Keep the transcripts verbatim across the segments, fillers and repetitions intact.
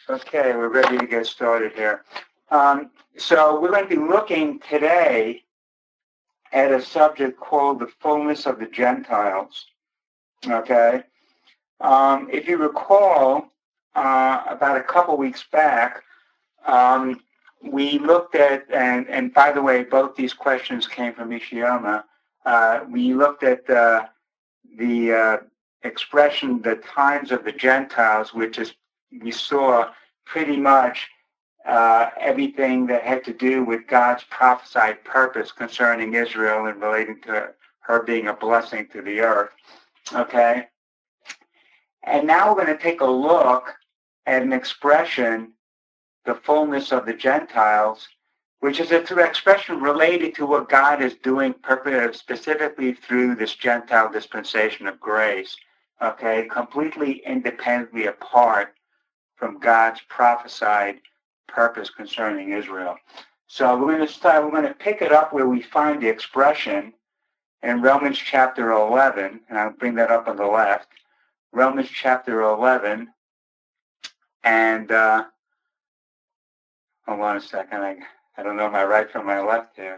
Okay, we're ready to get started here. Um, so we're going to be looking today at a subject called the fullness of the Gentiles. Okay, um, if you recall, uh, about a couple weeks back, um, we looked at, and, and by the way, both these questions came from Ishiyama. Uh, we looked at uh, the uh, expression, the times of the Gentiles, which is, we saw pretty much uh, everything that had to do with God's prophesied purpose concerning Israel and relating to her being a blessing to the earth. Okay? And now we're going to take a look at an expression, the fullness of the Gentiles, which is an expression related to what God is doing specifically through this Gentile dispensation of grace, okay, completely independently apart from God's prophesied purpose concerning Israel. So we're going to start, we're going to pick it up where we find the expression in Romans chapter eleven, and I'll bring that up on the left. Romans chapter eleven, and uh, hold on a second, I, I don't know my right from my left here.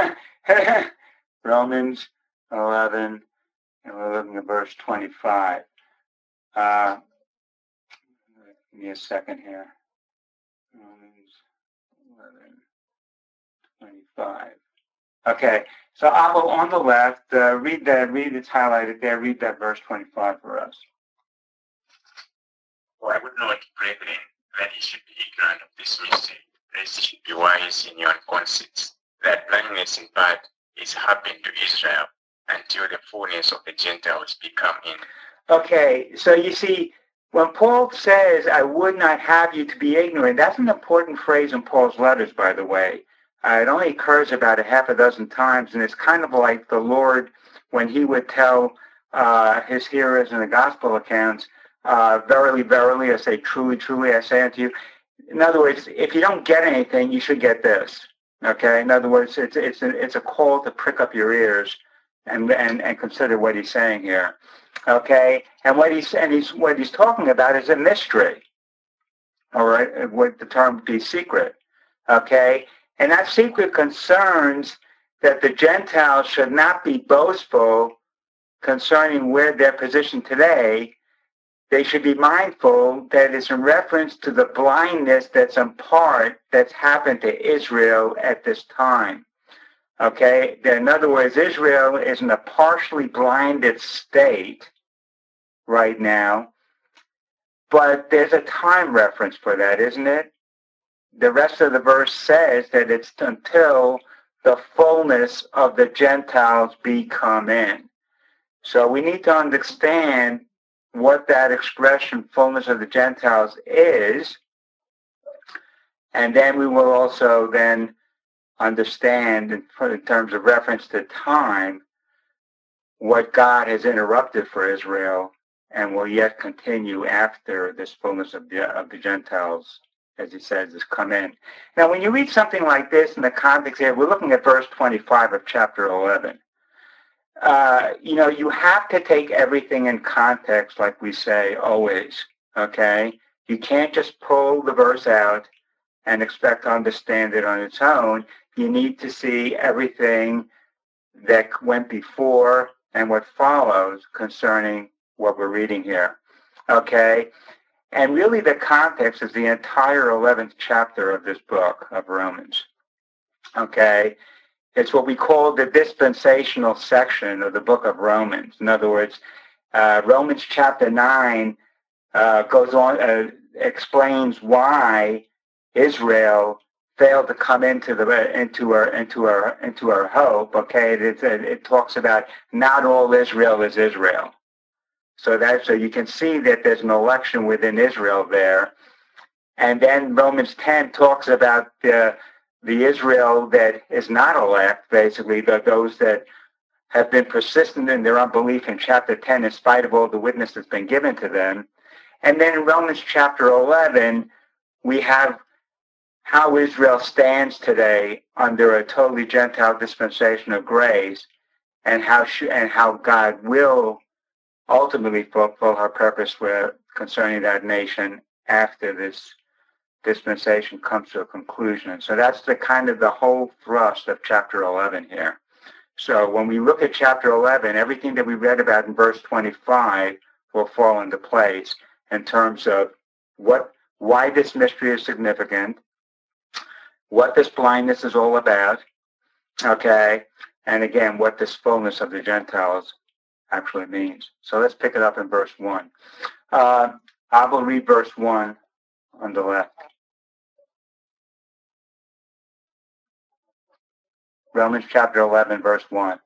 Romans eleven, and we're looking at verse twenty-five. Uh, give me a second here. Romans eleven, twenty-five. Okay, so Abel on the left, uh, read that, read it's highlighted there, read that verse twenty-five for us. For I would not, brethren, that ye should be ignorant of this mystery, lest ye should be wise in your own conceits, that blindness in part is happened to Israel, until the fullness of the Gentiles be come in. Okay, so you see, when Paul says, I would not have you to be ignorant, that's an important phrase in Paul's letters, by the way. Uh, it only occurs about a half a dozen times, and it's kind of like the Lord, when he would tell uh, his hearers in the gospel accounts, uh, verily, verily, I say, truly, truly, I say unto you. In other words, if you don't get anything, you should get this. Okay? In other words, it's it's a, it's a call to prick up your ears and, and, and consider what he's saying here. Okay? And what he's, and he's, what he's talking about is a mystery. All right? What the term would be secret. Okay? And that secret concerns that the Gentiles should not be boastful concerning where their position today. They should be mindful that it's in reference to the blindness that's in part that's happened to Israel at this time. Okay? In other words, Israel is in a partially blinded state right now, but there's a time reference for that, isn't it? The rest of the verse says that it's until the fullness of the Gentiles be come in. So we need to understand what that expression, fullness of the Gentiles, is, and then we will also then understand, in, in terms of reference to time, what God has interrupted for Israel and will yet continue after this fullness of the, of the Gentiles, as he says, has come in. Now, when you read something like this in the context here, we're looking at verse twenty-five of chapter eleven. Uh, you know, you have to take everything in context, like we say always, okay? You can't just pull the verse out and expect to understand it on its own. You need to see everything that went before and what follows concerning what we're reading here, okay? And really the context is the entire eleventh chapter of this book of Romans, okay? It's what we call the dispensational section of the book of Romans. In other words, uh, Romans chapter nine uh, goes on, uh, explains why Israel failed to come into the into our into our into our hope. Okay, it, it, it talks about not all Israel is Israel. So that so you can see that there's an election within Israel there, and then Romans ten talks about the the Israel that is not elect, basically the, those that have been persistent in their unbelief in chapter ten, in spite of all the witness that's been given to them. And then in Romans chapter eleven, we have how Israel stands today under a totally Gentile dispensation of grace, and how she, and how God will ultimately fulfill her purpose for, concerning that nation after this dispensation comes to a conclusion. And so that's the kind of the whole thrust of chapter eleven here. So when we look at chapter eleven, everything that we read about in verse twenty-five will fall into place in terms of what, why this mystery is significant, what this blindness is all about, okay, and again, what this fullness of the Gentiles actually means. So let's pick it up in verse one. Uh, I will read verse one on the left. Romans chapter eleven, verse one.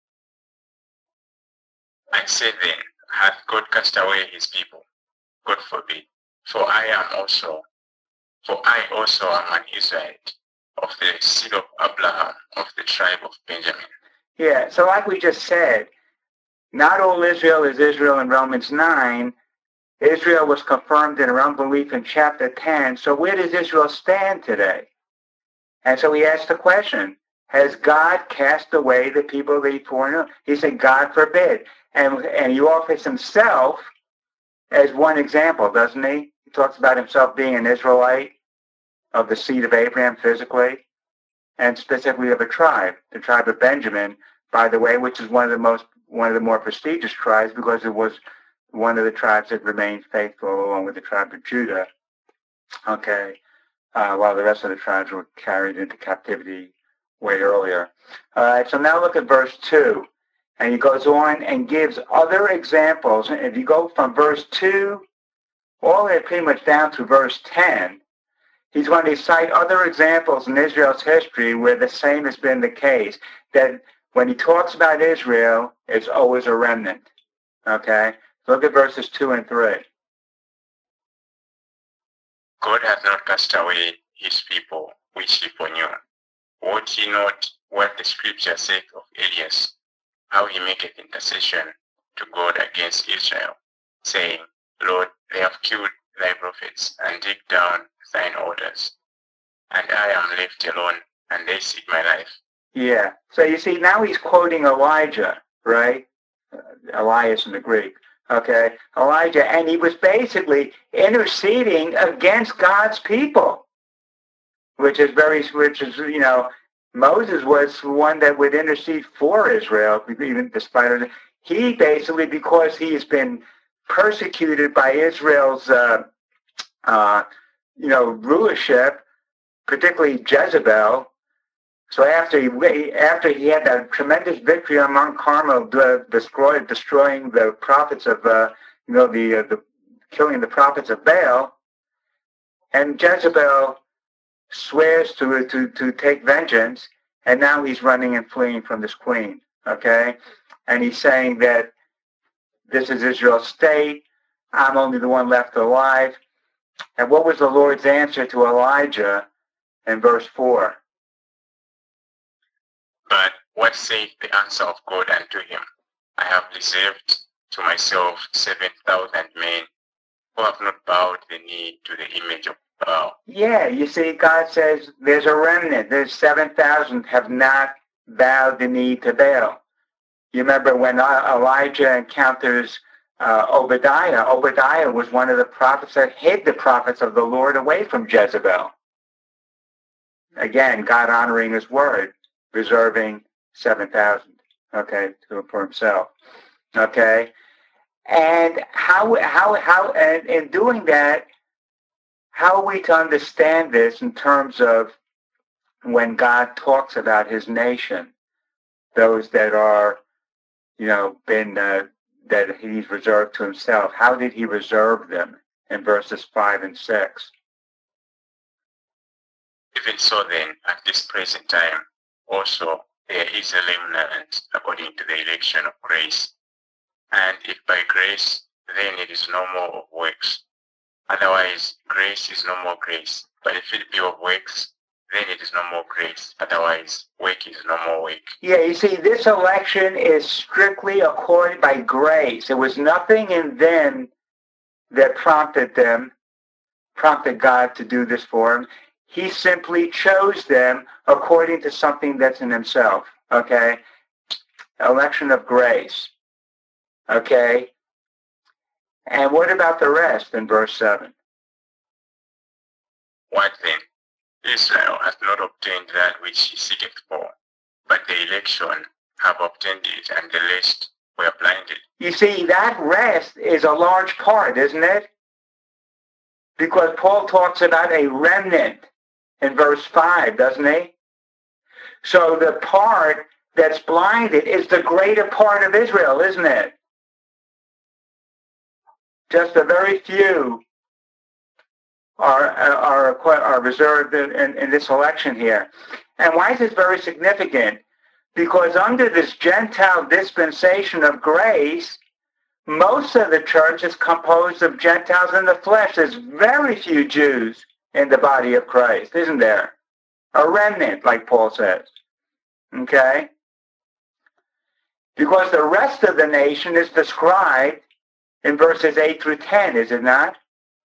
I say then, hath God cast away his people? God forbid. For I am also, for I also am an Israelite, of the seed of Abraham, of the tribe of Benjamin. Yeah, so like we just said, not all Israel is Israel in Romans nine. Israel was confirmed in her unbelief in chapter ten. So where does Israel stand today? And so he asked the question, has God cast away the people that he foreknew? He said, God forbid. And, and he offers himself as one example, doesn't he? He talks about himself being an Israelite of the seed of Abraham physically, and specifically of a tribe, the tribe of Benjamin, by the way, which is one of the most, one of the more prestigious tribes because it was one of the tribes that remained faithful along with the tribe of Judah, okay, uh, while the rest of the tribes were carried into captivity way earlier. All right, so now look at verse two. And he goes on and gives other examples. If you go from verse two all the way pretty much down to verse ten, he's going to cite other examples in Israel's history where the same has been the case, that when he talks about Israel, it's always a remnant. Okay? Look at verses two and three. God hath not cast away his people, which he foreknew. Wot ye not what the scripture saith of Elias, how he maketh intercession to God against Israel, saying, Lord, they have killed thy prophets, and dig down thine altars. And I am left alone, and they seek my life. Yeah. So you see, now he's quoting Elijah, right? Uh, Elias in the Greek. Okay, Elijah, and he was basically interceding against God's people, which is very, which is, you know, Moses was one that would intercede for Israel, even despite it. He basically, because he's been persecuted by Israel's, uh, uh, you know, rulership, particularly Jezebel. So after he after he had that tremendous victory on Mount Carmel, uh, destroyed destroying the prophets of uh, you know the uh, the killing the prophets of Baal, and Jezebel swears to to to take vengeance, and now he's running and fleeing from this queen. Okay, and he's saying that this is Israel's state. I'm only the one left alive. And what was the Lord's answer to Elijah in verse four? But what saith the answer of God unto him? I have reserved to myself seven thousand men who have not bowed the knee to the image of Baal. Yeah, you see, God says there's a remnant. There's seven thousand have not bowed the knee to Baal. You remember when Elijah encounters uh, Obadiah. Obadiah was one of the prophets that hid the prophets of the Lord away from Jezebel. Again, God honoring his word, reserving seven thousand, okay, to, for himself, okay? And how, how, how, and in doing that, how are we to understand this in terms of when God talks about his nation, those that are, you know, been, uh, that he's reserved to himself? How did he reserve them in verses five and six? Even so then, at this present time, also there is a remnant according to the election of grace. And if by grace, then it is no more of works. Otherwise, grace is no more grace. But if it be of works, then it is no more grace. Otherwise, work is no more work. Yeah, you see, this election is strictly accorded by grace. There was nothing in them that prompted them, prompted God to do this for him. He simply chose them according to something that's in himself, okay? Election of grace, okay? And what about the rest in verse seven? What then? Israel hath not obtained that which he seeketh for, but the election have obtained it, and the rest were blinded. You see, that rest is a large part, isn't it? Because Paul talks about a remnant in verse five, doesn't he? So the part that's blinded is the greater part of Israel, isn't it? Just a very few are are, are reserved in, in, in this election here. And why is this very significant? Because under this Gentile dispensation of grace, most of the church is composed of Gentiles in the flesh. There's very few Jews in the body of Christ, isn't there? A remnant, like Paul says. Okay? Because the rest of the nation is described in verses eight through ten, is it not?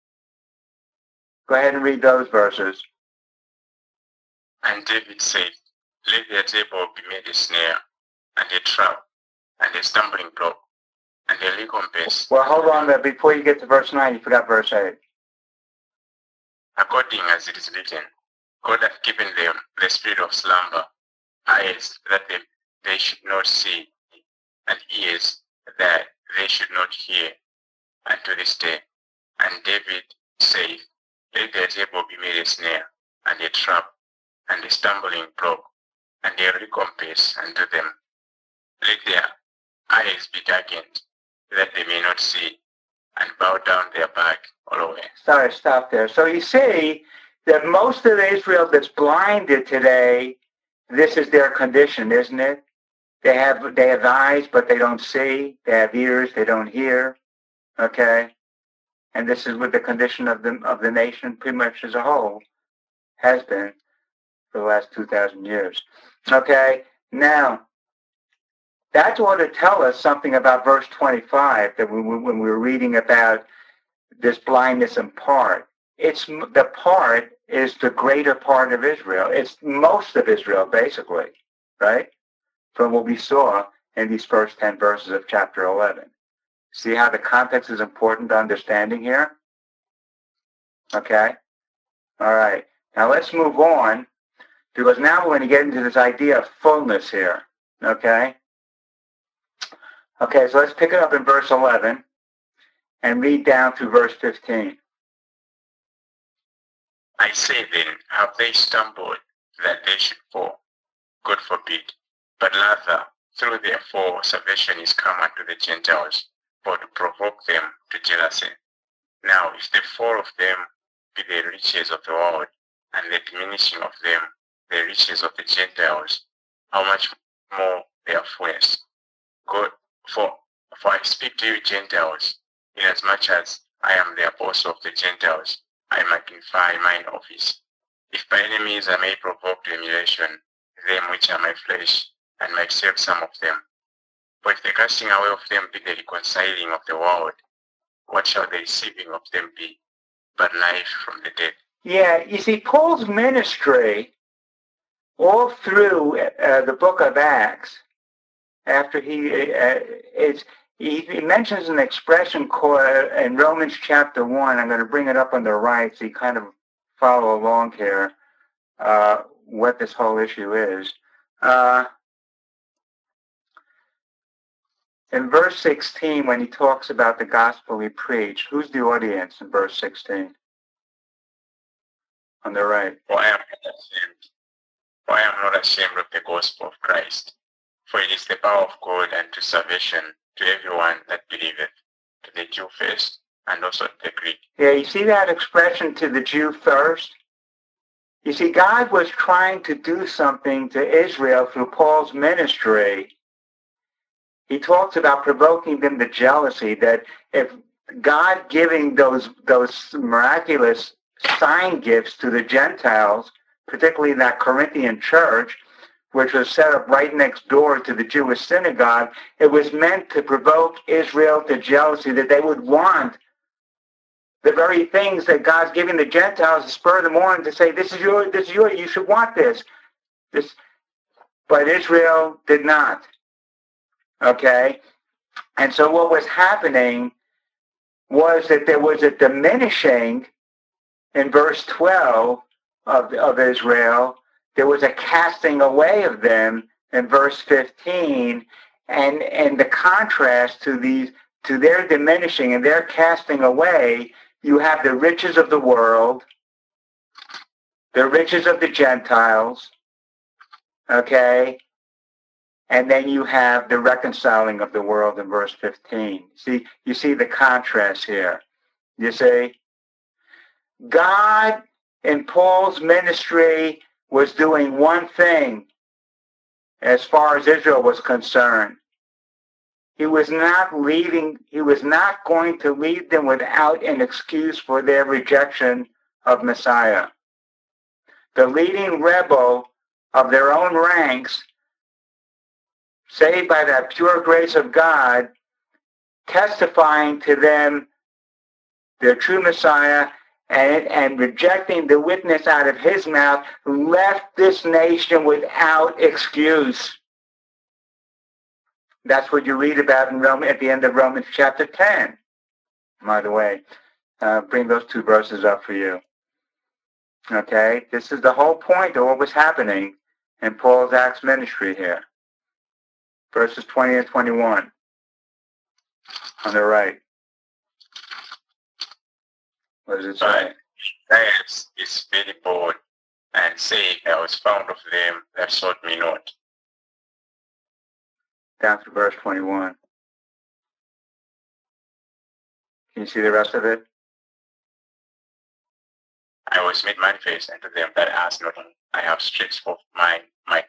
Go ahead and read those verses. And David said, let their table be made a snare, and a trap, and a stumbling block, and a recompense. Well, hold on there. Before you get to verse nine, you forgot verse eight. According as it is written, God hath given them the spirit of slumber, eyes that they, they should not see, and ears that they should not hear, unto this day. And David saith, let their table be made a snare, and a trap, and a stumbling block, and a recompense unto them. Let their eyes be darkened, that they may not see, and bow down their back all away. Sorry, stop there. So you see that most of Israel that's blinded today, this is their condition, isn't it? They have they have eyes, but they don't see. They have ears, they don't hear. Okay? And this is what the condition of the of the nation pretty much as a whole has been for the last two thousand years. Okay? Now, that ought to tell us something about verse twenty-five, that we, when we were reading about this blindness in part. It's the part is the greater part of Israel. It's most of Israel, basically, right? From what we saw in these first ten verses of chapter eleven. See how the context is important to understanding here? Okay? All right. Now let's move on, because now we're going to get into this idea of fullness here. Okay? Okay, so let's pick it up in verse eleven and read down through verse fifteen. I say then, have they stumbled that they should fall? God forbid. But rather, through their fall, salvation is come unto the Gentiles, for to provoke them to jealousy. Now, if the fall of them be the riches of the world, and the diminishing of them the riches of the Gentiles, how much more their fullness? God, for, for I speak to you Gentiles, inasmuch as I am the apostle of the Gentiles, I magnify mine office. If by any means I may provoke to emulation them which are my flesh, and might save some of them. For if the casting away of them be the reconciling of the world, what shall the receiving of them be but life from the dead? Yeah, you see, Paul's ministry all through uh, the book of Acts, after he uh, is, he, he mentions an expression called uh, in Romans chapter one. I'm going to bring it up on the right so you kind of follow along here uh, what this whole issue is. Uh, in verse sixteen, when he talks about the gospel he preached, who's the audience in verse sixteen? On the right. For I am not ashamed. For I am not ashamed of the gospel of Christ. For it is the power of God unto salvation to everyone that believeth, to the Jew first, and also to the Greek. Yeah, you see that expression, to the Jew first? You see, God was trying to do something to Israel through Paul's ministry. He talks about provoking them to jealousy, that if God giving those those miraculous sign gifts to the Gentiles, particularly in that Corinthian church, which was set up right next door to the Jewish synagogue, it was meant to provoke Israel to jealousy, that they would want the very things that God's giving the Gentiles to spur them on to say, this is your, this is your, you should want this. This, but Israel did not. Okay? And so what was happening was that there was a diminishing in verse twelve of, of Israel, there was a casting away of them in verse fifteen, and, and the contrast to these, to their diminishing and their casting away, you have the riches of the world, the riches of the Gentiles, okay? And then you have the reconciling of the world in verse fifteen. See, you see the contrast here. You see, God in Paul's ministry was doing one thing as far as Israel was concerned. He was not leaving, he was not going to leave them without an excuse for their rejection of Messiah. The leading rebel of their own ranks, saved by that pure grace of God, testifying to them their true Messiah, and, and rejecting the witness out of his mouth, left this nation without excuse. That's what you read about in Rome, at the end of Romans chapter ten. By the way, uh, bring those two verses up for you. Okay, this is the whole point of what was happening in Paul's Acts ministry here. Verses twenty and twenty-one on the right. What does it say? Gaius is very bold, and say, I was found of them that sought me not. Down to verse twenty-one. Can you see the rest of it? I was made manifest unto them that asked not. I have stretched forth mine, my.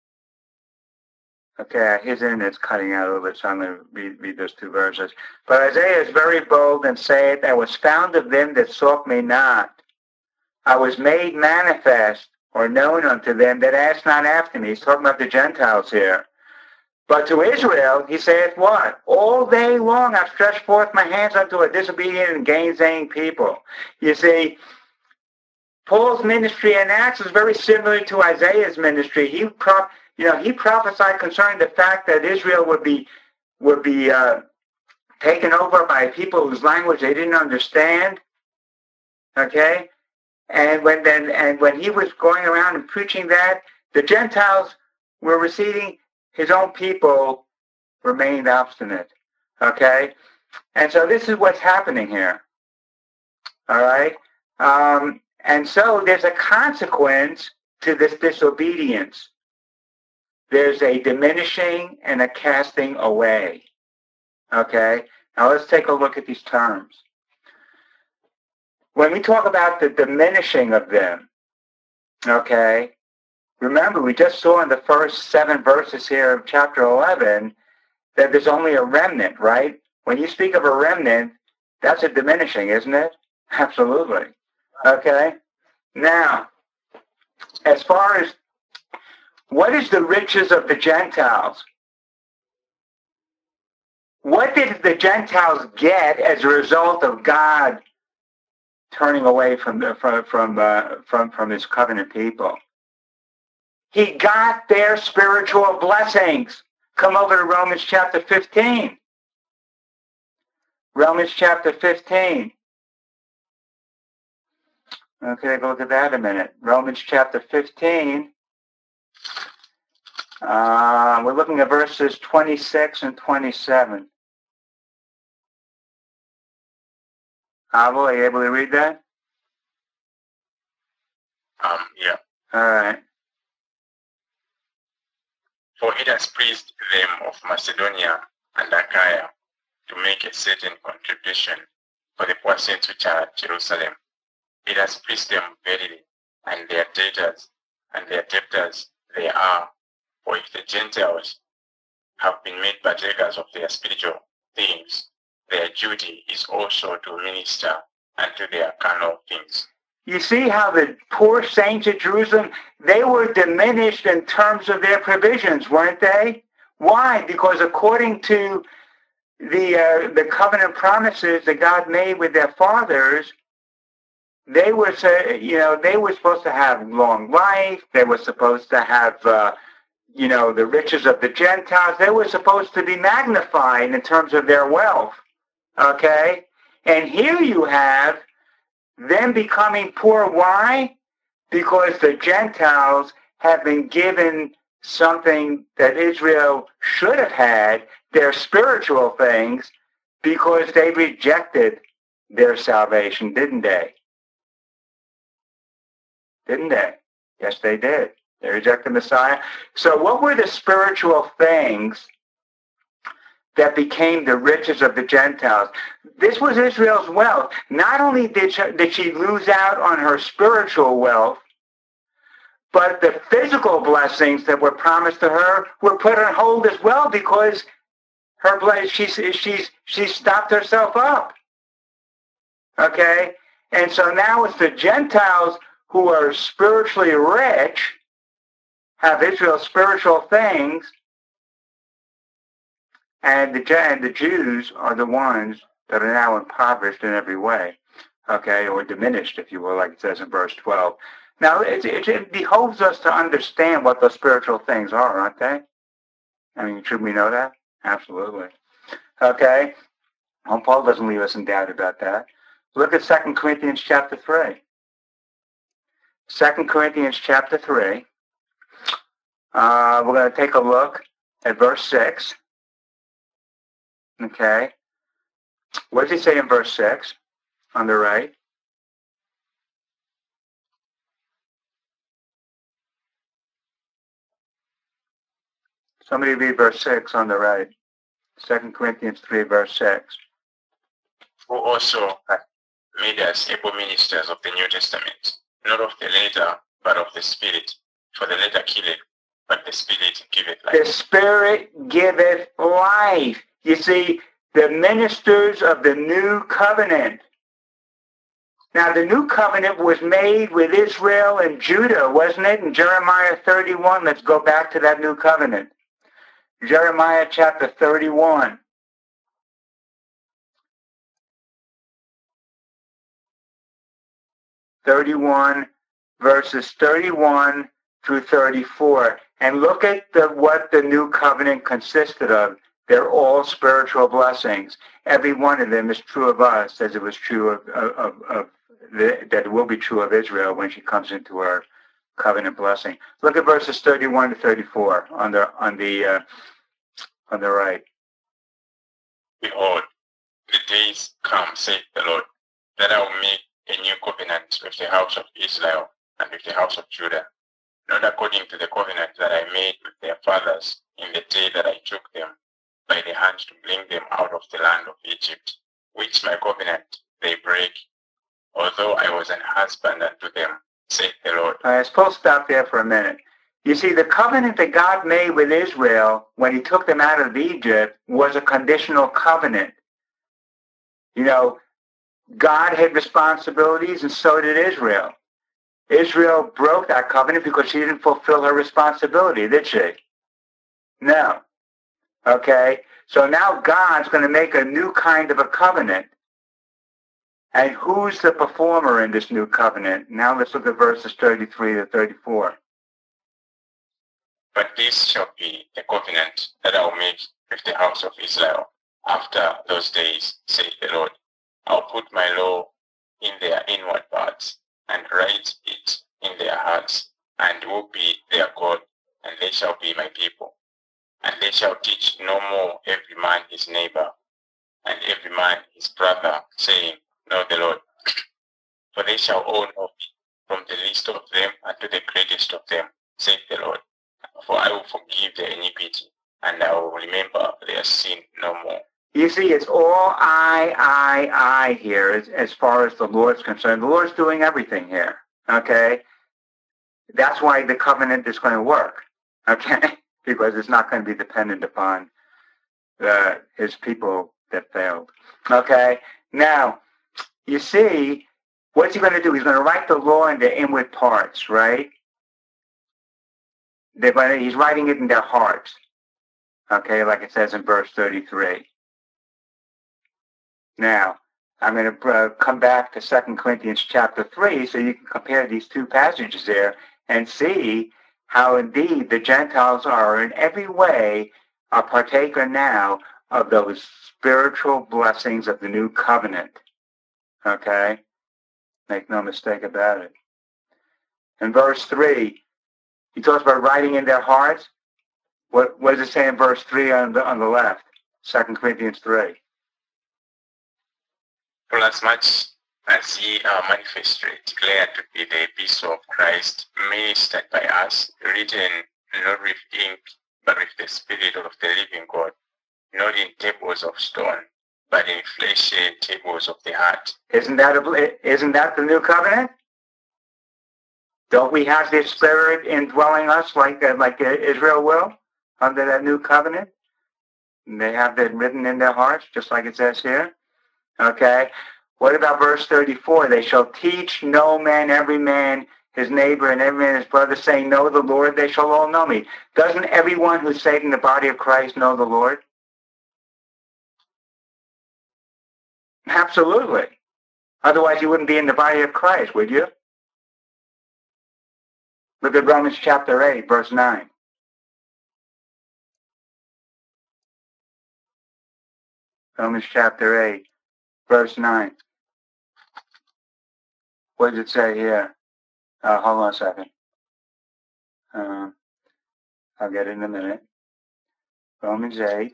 Okay, his internet's cutting out a little bit, so I'm going to read, read those two verses. But Isaiah is very bold and saith, I was found of them that sought me not. I was made manifest or known unto them that asked not after me. He's talking about the Gentiles here. But to Israel, he saith what? All day long I've stretched forth my hands unto a disobedient and gainsaying people. You see, Paul's ministry in Acts is very similar to Isaiah's ministry. He pro- you know, he prophesied concerning the fact that Israel would be would be uh, taken over by people whose language they didn't understand. Okay, and when then and when he was going around and preaching that, the Gentiles were receding. His own people remained obstinate. Okay, and so this is what's happening here. All right, um, and so there's a consequence to this disobedience. There's a diminishing and a casting away. Okay? Now let's take a look at these terms. When we talk about the diminishing of them, okay, remember we just saw in the first seven verses here of chapter eleven that there's only a remnant, right? When you speak of a remnant, that's a diminishing, isn't it? Absolutely. Okay? Now, as far as what is the riches of the Gentiles? What did the Gentiles get as a result of God turning away from the, from from uh, from from His covenant people? He got their spiritual blessings. Come over to Romans chapter fifteen. Romans chapter fifteen. Okay, go look at that a minute. Romans chapter fifteen. Uh, we're looking at verses twenty-six and twenty-seven. Abel, are you able to read that? Um, yeah. All right. For it has pleased them of Macedonia and Achaia to make a certain contribution for the poor saints which are at Jerusalem. It has pleased them verily, and their debtors, and their debtors they are. For if the Gentiles have been made partakers of their spiritual things, their duty is also to minister unto their carnal things. You see how the poor saints at Jerusalem, they were diminished in terms of their provisions, weren't they? Why? Because according to the uh, the covenant promises that God made with their fathers, they were, you know, they were supposed to have long life. They were supposed to have, uh, you know, the riches of the Gentiles. They were supposed to be magnified in terms of their wealth. Okay? And here you have them becoming poor. Why? Because the Gentiles have been given something that Israel should have had, their spiritual things, because they rejected their salvation, didn't they? Didn't they? Yes, they did. They rejected Messiah. So what were the spiritual things that became the riches of the Gentiles? This was Israel's wealth. Not only did she, did she lose out on her spiritual wealth, but the physical blessings that were promised to her were put on hold as well, because her she's she's she stopped herself up. Okay? And so now it's the Gentiles who are spiritually rich, have Israel's spiritual things, and the, and the Jews are the ones that are now impoverished in every way, okay, or diminished, if you will, like it says in verse twelve. Now, it, it, it behoves us to understand what those spiritual things are, aren't they? I mean, should we know that? Absolutely. Okay? Well, Paul doesn't leave us in doubt about that. Look at Second Corinthians chapter three. Second Corinthians chapter three. Uh, we're going to take a look at verse six. Okay. What does he say in verse six on the right? Somebody read verse six on the right. Second Corinthians three, verse six. Who also made us able ministers of the New Testament, not of the letter, but of the Spirit. For the letter killeth, but the Spirit giveth life. The Spirit giveth life. You see, the ministers of the new covenant. Now, the new covenant was made with Israel and Judah, wasn't it? In Jeremiah thirty-one, let's go back to that new covenant. Jeremiah chapter thirty-one. thirty-one, verses thirty-one through thirty-four. And look at the, what the new covenant consisted of. They're all spiritual blessings. Every one of them is true of us, as it was true of, of, of the, that it will be true of Israel when she comes into her covenant blessing. Look at verses thirty-one to thirty-four on the on the uh, on the right. Behold, the days come, saith the Lord, that I will make a new covenant with the house of Israel and with the house of Judah, not according to the covenant that I made with their fathers in the day that I took them by the hand to bring them out of the land of Egypt, which my covenant they break, although I was an husband unto them, saith the Lord. I suppose stop there for a minute. You see, the covenant that God made with Israel when he took them out of Egypt was a conditional covenant. You know, God had responsibilities and so did Israel. Israel broke that covenant because she didn't fulfill her responsibility, did she? No. Okay? So now God's going to make a new kind of a covenant. And who's the performer in this new covenant? Now let's look at verses thirty-three to thirty-four. But this shall be the covenant that I will make with the house of Israel after those days, saith the Lord. I'll put my law in their inward parts, and write it in their hearts, and will be their God, and they shall be my people. And they shall teach no more every man his neighbor, and every man his brother, saying, Know the Lord. For they shall all know me, from the least of them unto the greatest of them, saith the Lord. For I will forgive their iniquity, and I will remember their sin no more. You see, it's all I, I, I here as, as far as the Lord's concerned. The Lord's doing everything here, okay? That's why the covenant is going to work, okay? Because it's not going to be dependent upon uh, his people that failed, okay? Now, you see, what's he going to do? He's going to write the law in their inward parts, right? They're going to, he's writing it in their hearts, okay, like it says in verse thirty-three. Now, I'm going to uh, come back to Second Corinthians chapter three so you can compare these two passages there and see how indeed the Gentiles are in every way a partaker now of those spiritual blessings of the new covenant. Okay? Make no mistake about it. In verse three, he talks about writing in their hearts. What, what does it say in verse three on the, on the left? Second Corinthians three. For as much as ye are manifestly declared to be the epistle of Christ, ministered by us, written not with ink, but with the Spirit of the living God, not in tables of stone, but in fleshy tables of the heart. Isn't that a, isn't that the new covenant? Don't we have the Spirit indwelling us like uh, like Israel will under that new covenant? And they have that written in their hearts, just like it says here. Okay. What about verse thirty-four? They shall teach no man, every man his neighbor and every man his brother, saying, know the Lord, they shall all know me. Doesn't everyone who's saved in the body of Christ know the Lord? Absolutely. Otherwise you wouldn't be in the body of Christ, would you? Look at Romans chapter eight, verse nine. Romans chapter eight, verse nine. What does it say here? Uh, hold on a second. Um, I'll get it in a minute. Romans eight.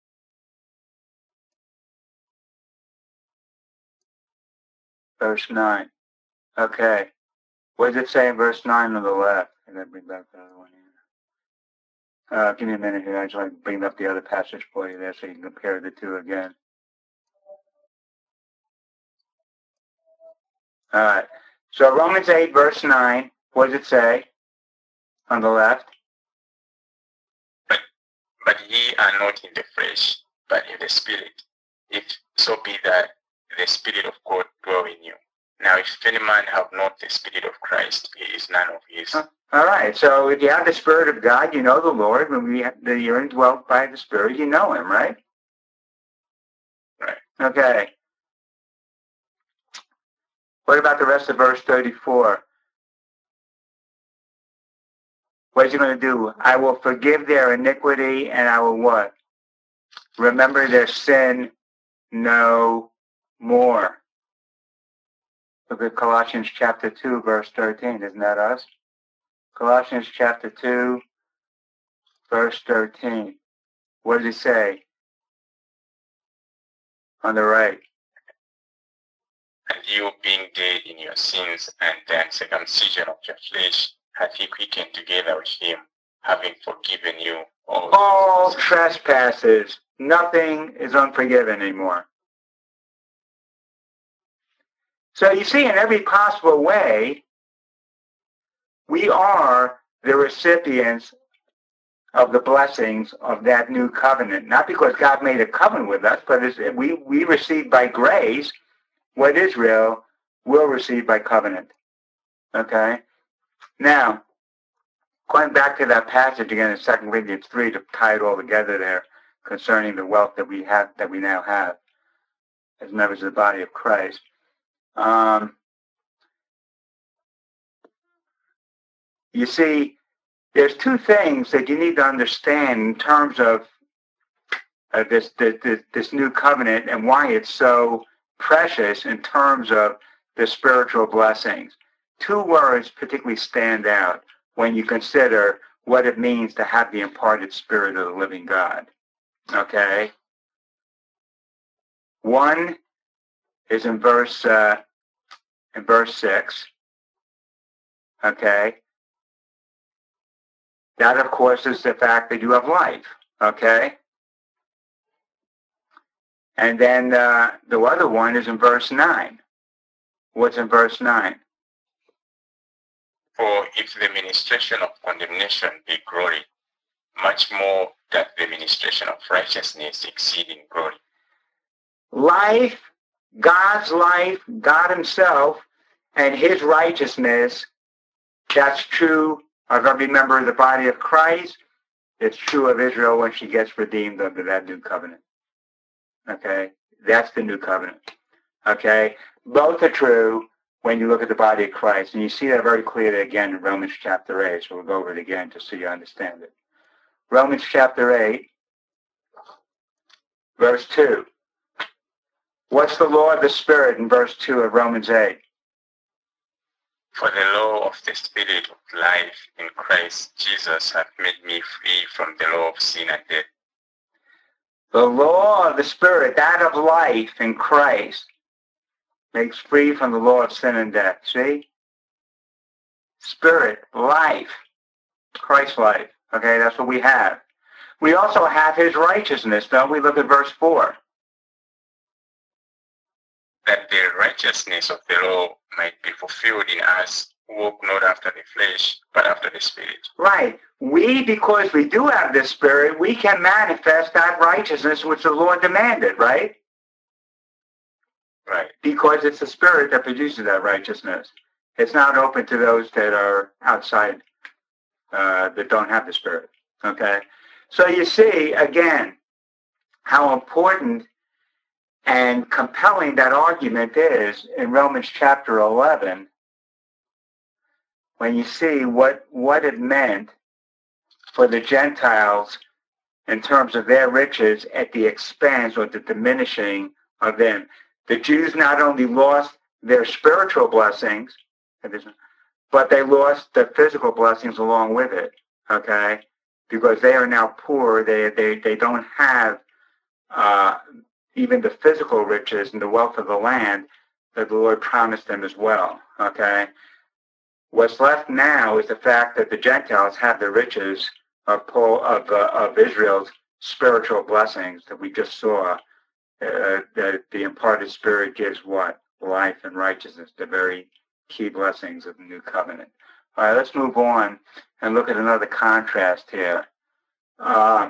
Verse nine. Okay. What does it say in verse nine on the left? I'm going to bring back the other one here. Uh, give me a minute here. I just want to bring up the other passage for you there so you can compare the two again. All right. So Romans eight, verse nine. What does it say on the left? But, but ye are not in the flesh, but in the Spirit, if so be that the Spirit of God dwell in you. Now, if any man have not the Spirit of Christ, he is none of his. Huh. All right. So if you have the Spirit of God, you know the Lord. When we have the, you're indwelt by the Spirit, you know Him, right? Right. Okay. What about the rest of verse thirty-four? What is He going to do? I will forgive their iniquity, and I will what? Remember their sin no more. Look at Colossians chapter two, verse thirteen. Isn't that us? Colossians chapter two, verse thirteen. What does it say? On the right. And you being dead in your sins and the uncircumcision of your flesh, hath he quickened together with him, having forgiven you all, all trespasses. Nothing is unforgiven anymore. So you see, in every possible way, we are the recipients of the blessings of that new covenant. Not because God made a covenant with us, but it's, we, we receive by grace what Israel will receive by covenant. Okay? Now, going back to that passage again in Second Corinthians three to tie it all together there concerning the wealth that we have, that we now have as members of the body of Christ. Um, you see, there's two things that you need to understand in terms of uh, this, this this new covenant and why it's so precious in terms of the spiritual blessings. Two words particularly stand out when you consider what it means to have the imparted Spirit of the living God. Okay? One is in verse uh, in verse six. Okay? That, of course, is the fact that you have life. Okay? And then uh, the other one is in verse nine. What's in verse nine? For if the ministration of condemnation be glory, much more doth the ministration of righteousness exceed in glory. Life, God's life, God Himself, and His righteousness, that's true of every member of the body of Christ. It's true of Israel when she gets redeemed under that new covenant. Okay? That's the new covenant. Okay? Both are true when you look at the body of Christ. And you see that very clearly again in Romans chapter eight. So we'll go over it again just so you understand it. Romans chapter eight, verse two. What's the law of the Spirit in verse two of Romans eight? For the law of the Spirit of life in Christ Jesus hath made me free from the law of sin and death. The law of the Spirit, that of life in Christ, makes free from the law of sin and death. See? Spirit, life, Christ's life. Okay, that's what we have. We also have his righteousness, don't we? Look at verse four. That the righteousness of the law might be fulfilled in us who walk not after the flesh, but after the Spirit. Right. We, because we do have the Spirit, we can manifest that righteousness which the Lord demanded, right? Right. Because it's the Spirit that produces that righteousness. It's not open to those that are outside, uh, that don't have the Spirit. Okay? So you see, again, how important and compelling that argument is in Romans chapter eleven, when you see what, what it meant for the Gentiles in terms of their riches at the expense or the diminishing of them. The Jews not only lost their spiritual blessings, but they lost the physical blessings along with it, okay? Because they are now poor. They, they, they don't have uh, even the physical riches and the wealth of the land that the Lord promised them as well, okay? What's left now is the fact that the Gentiles have the riches of, Paul, of, uh, of Israel's spiritual blessings that we just saw. Uh, that the imparted Spirit gives what? Life and righteousness, the very key blessings of the new covenant. All right, let's move on and look at another contrast here. Uh,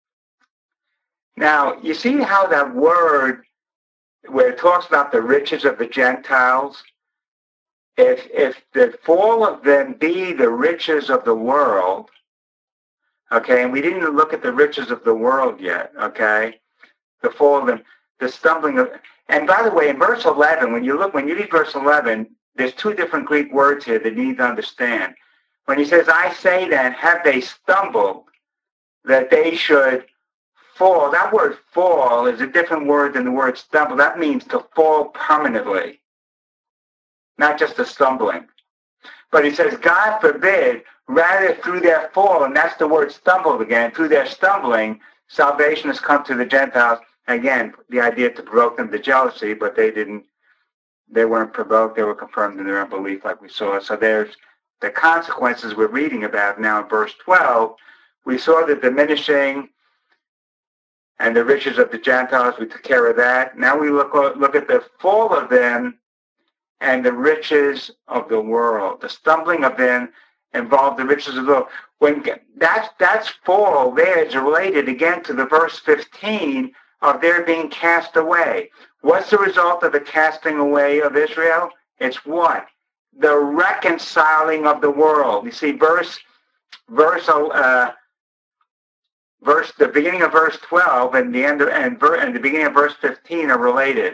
now, you see how that word, where it talks about the riches of the Gentiles, if, if the fall of them be the riches of the world, okay, and we didn't look at the riches of the world yet, okay, the fall of them, the stumbling of, and by the way, in verse eleven, when you look, when you read verse eleven, there's two different Greek words here that you need to understand. When he says, I say then, have they stumbled, that they should fall. That word fall is a different word than the word stumble. That means to fall permanently, not just a stumbling. But he says, God forbid, rather through their fall, and that's the word stumbled again, through their stumbling, salvation has come to the Gentiles. Again, the idea to provoke them to jealousy, but they didn't, they weren't provoked, they were confirmed in their unbelief like we saw. So there's the consequences we're reading about now in verse twelve. We saw the diminishing and the riches of the Gentiles, we took care of that. Now we look, look at the fall of them and the riches of the world. The stumbling of them involved the riches of the world. When that's, that's fall there is related again to the verse fifteen of their being cast away. What's the result of the casting away of Israel? It's what? The reconciling of the world. You see, verse, verse, uh, verse, the beginning of verse twelve and the end of, and, ver, and the beginning of verse fifteen are related.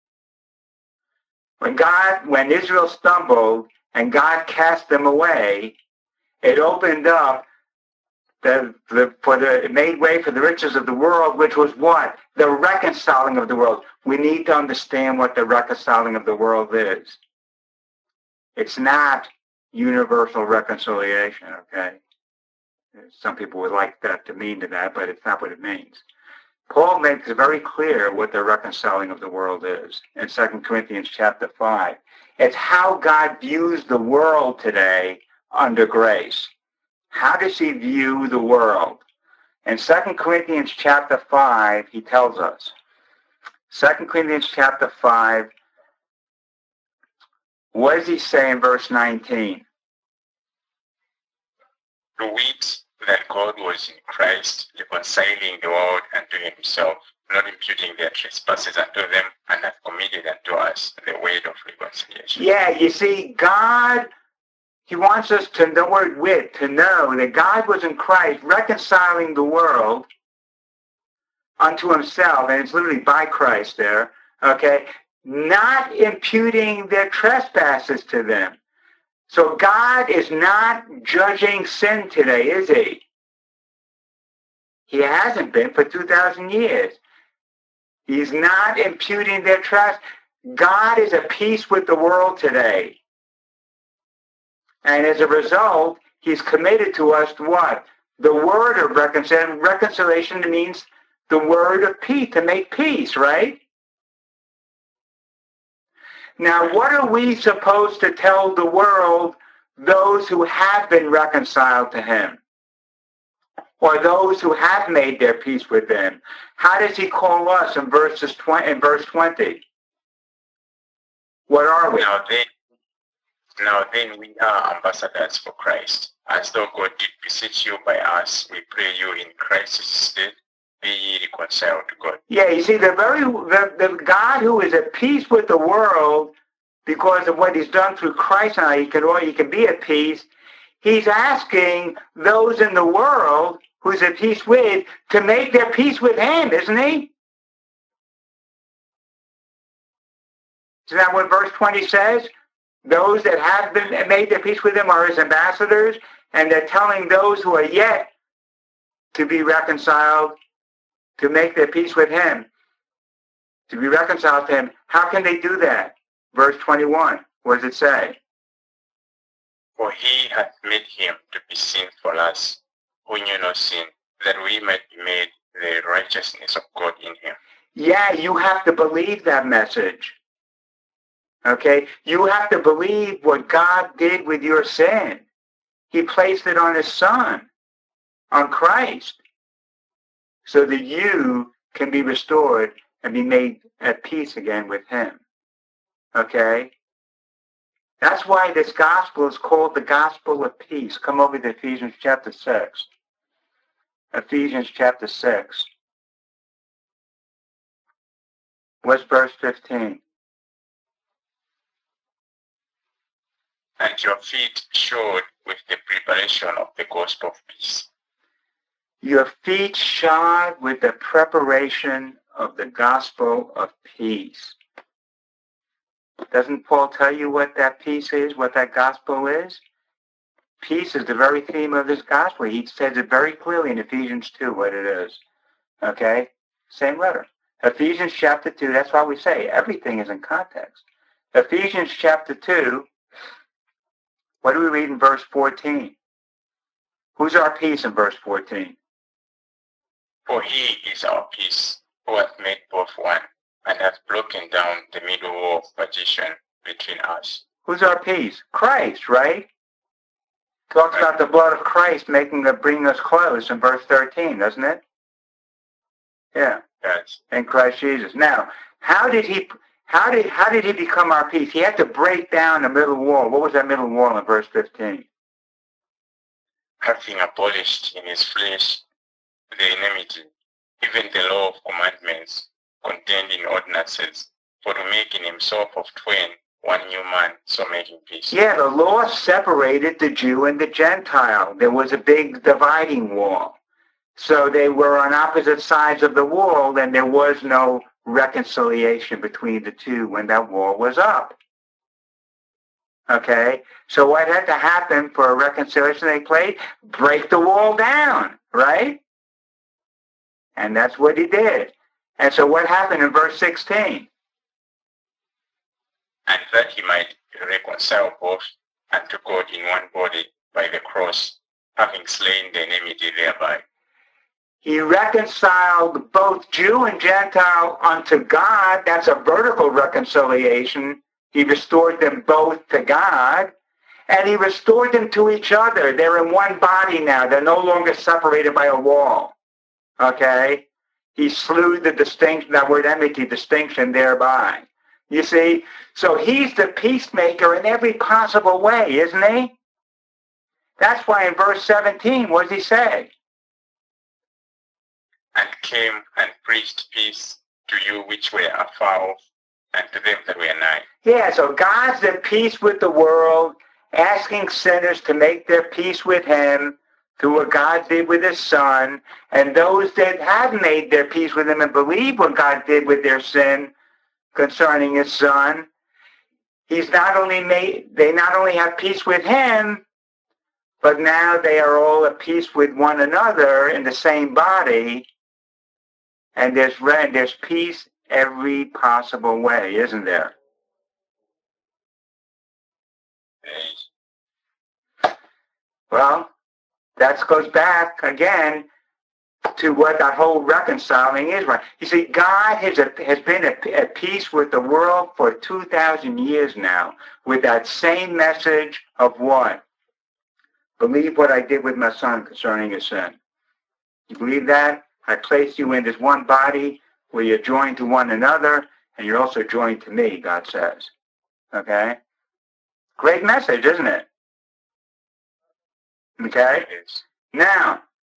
When God, when Israel stumbled and God cast them away, it opened up The, the, for the, it made way for the riches of the world, which was what? The reconciling of the world. We need to understand what the reconciling of the world is. It's not universal reconciliation, okay? Some people would like that to mean to that, but it's not what it means. Paul makes it very clear what the reconciling of the world is in Second Corinthians chapter five. It's how God views the world today under grace. How does he view the world? In Second Corinthians chapter five, he tells us. Second Corinthians chapter five, what does he say in verse nineteen? To wit, that God was in Christ, reconciling the world unto himself, not imputing their trespasses unto them, and hath committed unto us the word of reconciliation. Yeah, you see, God, he wants us to, the word wit, to know that God was in Christ reconciling the world unto himself, and it's literally by Christ there, okay, not imputing their trespasses to them. So God is not judging sin today, is he? He hasn't been for two thousand years. He's not imputing their trust. God is at peace with the world today. And as a result, he's committed to us to what? The word of reconciliation. Reconciliation means the word of peace, to make peace, right? Now, what are we supposed to tell the world, those who have been reconciled to him? Or those who have made their peace with him? How does he call us in, verses twenty, in verse twenty? What are we? Now then, now then we are ambassadors for Christ. As though God did beseech you by us, we pray you in Christ's stead, be ye reconciled to God. Yeah, you see, the very the, the God who is at peace with the world because of what he's done through Christ, and he can he can be at peace. He's asking those in the world who's at peace with to make their peace with him, isn't he? Isn't that what verse twenty says? Those that have been made their peace with him are his ambassadors, and they're telling those who are yet to be reconciled to make their peace with him, to be reconciled to him. How can they do that? Verse twenty-one, what does it say? For he hath made him to be sin for us, who knew no sin, that we might be made the righteousness of God in him. Yeah, you have to believe that message. Okay? You have to believe what God did with your sin. He placed it on his Son, on Christ, so that you can be restored and be made at peace again with him. Okay? That's why this gospel is called the gospel of peace. Come over to Ephesians chapter six. Ephesians chapter six. What's verse fifteen? And your feet shod with the preparation of the gospel of peace. Your feet shod with the preparation of the gospel of peace. Doesn't Paul tell you what that peace is, what that gospel is? Peace is the very theme of this gospel. He says it very clearly in Ephesians two what it is. Okay? Same letter. Ephesians chapter two, that's why we say everything is in context. Ephesians chapter two, what do we read in verse fourteen? Who's our peace in verse fourteen? For he is our peace, who hath made both one, and hath broken down the middle wall of partition between us. Who's our peace? Christ, right? Talks about the blood of Christ making the bringing us close in verse thirteen, doesn't it? Yeah. Yes. In Christ Jesus. Now, how did he how did how did he become our peace? He had to break down the middle wall. What was that middle wall in verse fifteen? Having abolished in his flesh the enmity, even the law of commandments contained in ordinances, for to make in himself of twain one new man, so making peace. Yeah, the law separated the Jew and the Gentile. There was a big dividing wall. So they were on opposite sides of the wall, and there was no reconciliation between the two when that wall was up. Okay? So what had to happen for a reconciliation to take place? Break the wall down, right? And that's what he did. And so what happened in verse sixteen? And that he might reconcile both unto God in one body by the cross, having slain the enmity thereby. He reconciled both Jew and Gentile unto God. That's a vertical reconciliation. He restored them both to God. And he restored them to each other. They're in one body now. They're no longer separated by a wall. Okay? He slew the distinction, that word enmity, distinction thereby. You see? So he's the peacemaker in every possible way, isn't he? That's why in verse seventeen, what does he say? And came and preached peace to you which were afar off, and to them that were nigh. Yeah, so God's at peace with the world, asking sinners to make their peace with him through what God did with his Son. And those that have made their peace with him and believe what God did with their sin concerning his Son, he's not only made, they not only have peace with him, but now they are all at peace with one another in the same body. And there's, there's peace every possible way, isn't there? Well, that goes back again to what that whole reconciling is. Right? You see, God has, a, has been at, at peace with the world for two thousand years now with that same message of what? Believe what I did with my son concerning his sin. You believe that? I placed you in this one body where you're joined to one another, and you're also joined to me, God says. Okay? Great message, isn't it? Okay? Now,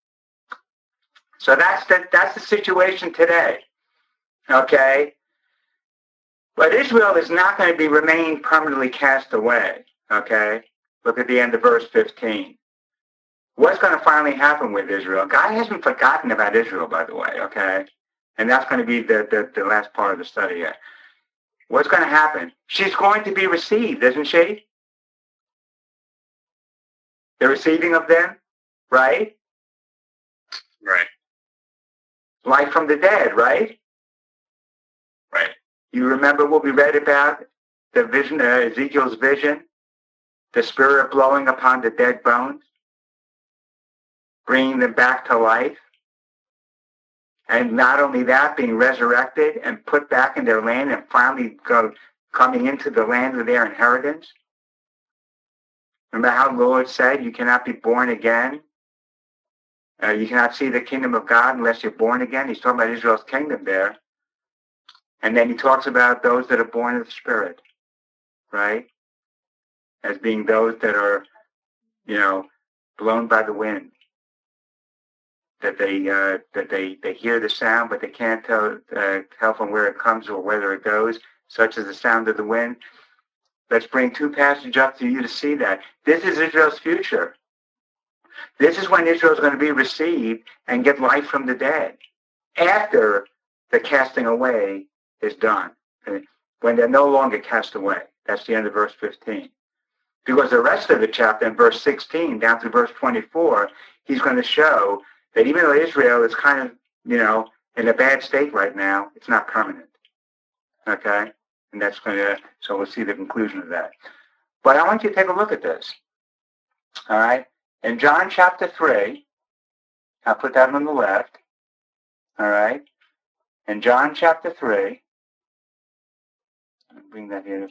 so that's the, that's the situation today. Okay? But Israel is not going to be remain permanently cast away. Okay? Look at the end of verse fifteen. What's going to finally happen with Israel? God hasn't forgotten about Israel, by the way, okay? And that's going to be the, the, the last part of the study here. What's going to happen? She's going to be received, isn't she? The receiving of them, right? Right. Life from the dead, right? Right. You remember what we read about the vision, uh, Ezekiel's vision? The Spirit blowing upon the dead bones? Bringing them back to life? And not only that, being resurrected and put back in their land and finally go, coming into the land of their inheritance? Remember how the Lord said, you cannot be born again? Uh, you cannot see the kingdom of God unless you're born again. He's talking about Israel's kingdom there. And then he talks about those that are born of the Spirit, right? As being those that are, you know, blown by the wind. That they uh, that they, they hear the sound, but they can't tell, uh, tell from where it comes or whether it goes, such as the sound of the wind. Let's bring two passages up to you to see that. This is Israel's future. This is when Israel is going to be received and get life from the dead. After the casting away is done. When they're no longer cast away. That's the end of verse fifteen. Because the rest of the chapter, in verse sixteen down to verse twenty-four, he's going to show that even though Israel is kind of, you know, in a bad state right now, it's not permanent. Okay? And that's going to, so we'll see the conclusion of that. But I want you to take a look at this. All right? In John chapter three, I'll put that on the left. All right? In John chapter three, I'll bring that here.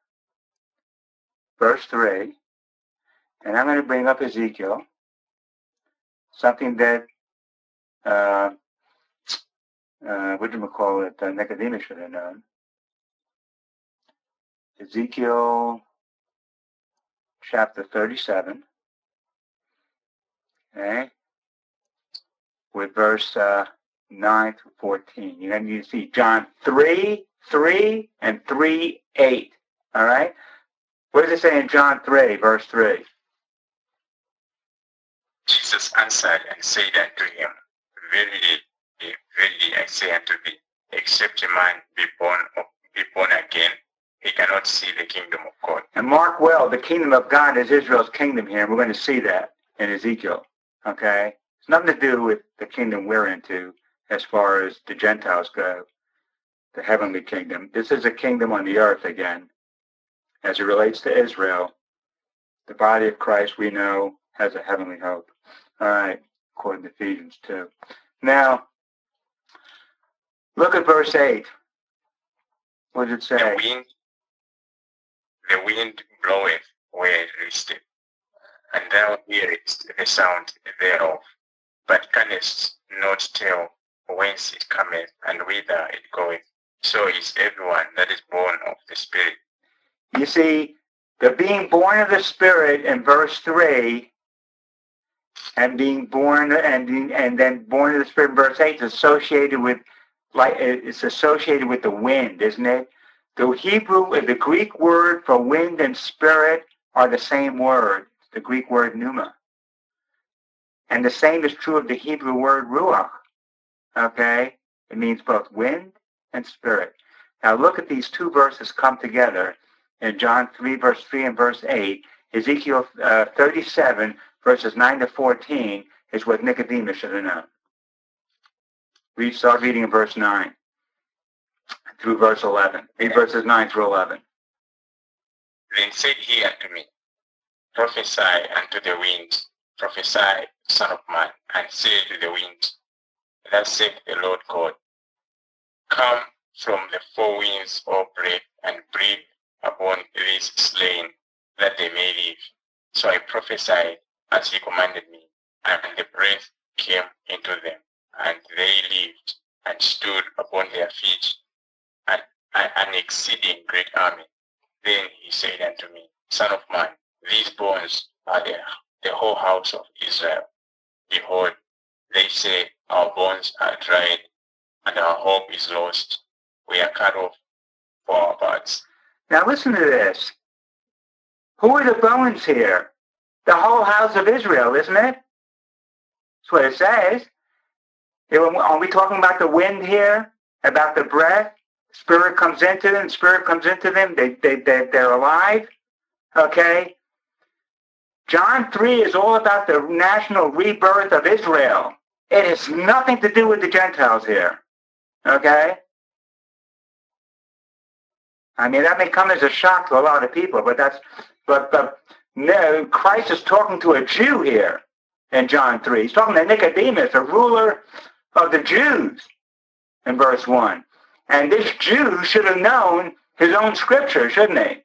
Verse three. And I'm going to bring up Ezekiel. Something that, uh, uh, what do you call it, uh, Nicodemus should have known. Ezekiel chapter thirty-seven. Okay? With verse uh, nine through fourteen. You're going to need to see John three, three, and three, eight. All right? What does it say in John three, verse three? Jesus answered and said unto him, Verily, verily I say unto thee, except a man be born, of, be born again, he cannot see the kingdom of God. And mark well, the kingdom of God is Israel's kingdom here. We're going to see that in Ezekiel. Okay? It's nothing to do with the kingdom we're into as far as the Gentiles go, the heavenly kingdom. This is a kingdom on the earth again. As it relates to Israel, the body of Christ, we know, has a heavenly hope. All right, according to Ephesians two. Now, look at verse eight. What does it say? The wind, the wind bloweth where it listeth, and thou hearest the sound thereof, but canst not tell whence it cometh and whither it goeth. So is everyone that is born of the Spirit. You see, the being born of the Spirit in verse three, and being born and and then born of the Spirit in verse eight is associated with, like it's associated with the wind, isn't it? The Hebrew, the Greek word for wind and spirit are the same word, the Greek word pneuma. And the same is true of the Hebrew word ruach. Okay? It means both wind and spirit. Now look at these two verses come together in John three, verse three and verse eight. Ezekiel uh, thirty-seven, verses nine to fourteen is what Nicodemus should have known. We start reading in verse nine through verse eleven. Read verses nine through eleven. Then said he unto me, Prophesy unto the wind, prophesy, Son of man, and say to the wind, thus saith the Lord God, come from the four winds, O breath, and breathe upon these slain, that they may live. So I prophesied as he commanded me, and the breath came into them, and they lived, and stood upon their feet, an, an exceeding great army. Then he said unto me, Son of man, these bones are the, the whole house of Israel. Behold, they say, our bones are dried, and our hope is lost. We are cut off for our parts. Now listen to this. Who are the bones here? The whole house of Israel, isn't it? That's what it says. Are we talking about the wind here? About the breath? Spirit comes into them, Spirit comes into them, they, they, they, they're alive. Okay? John three is all about the national rebirth of Israel. It has nothing to do with the Gentiles here. Okay? I mean, that may come as a shock to a lot of people, but that's, but, but no, Christ is talking to a Jew here in John three. He's talking to Nicodemus, a ruler of the Jews, in verse one. And this Jew should have known his own scripture, shouldn't he?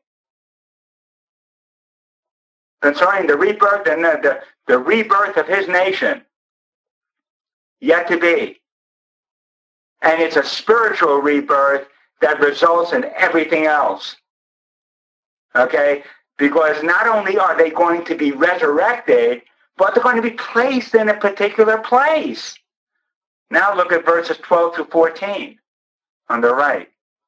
Concerning the rebirth and the, the, the rebirth of his nation, yet to be. And it's a spiritual rebirth that results in everything else. Okay? Because not only are they going to be resurrected, but they're going to be placed in a particular place. Now look at verses twelve to fourteen on the right.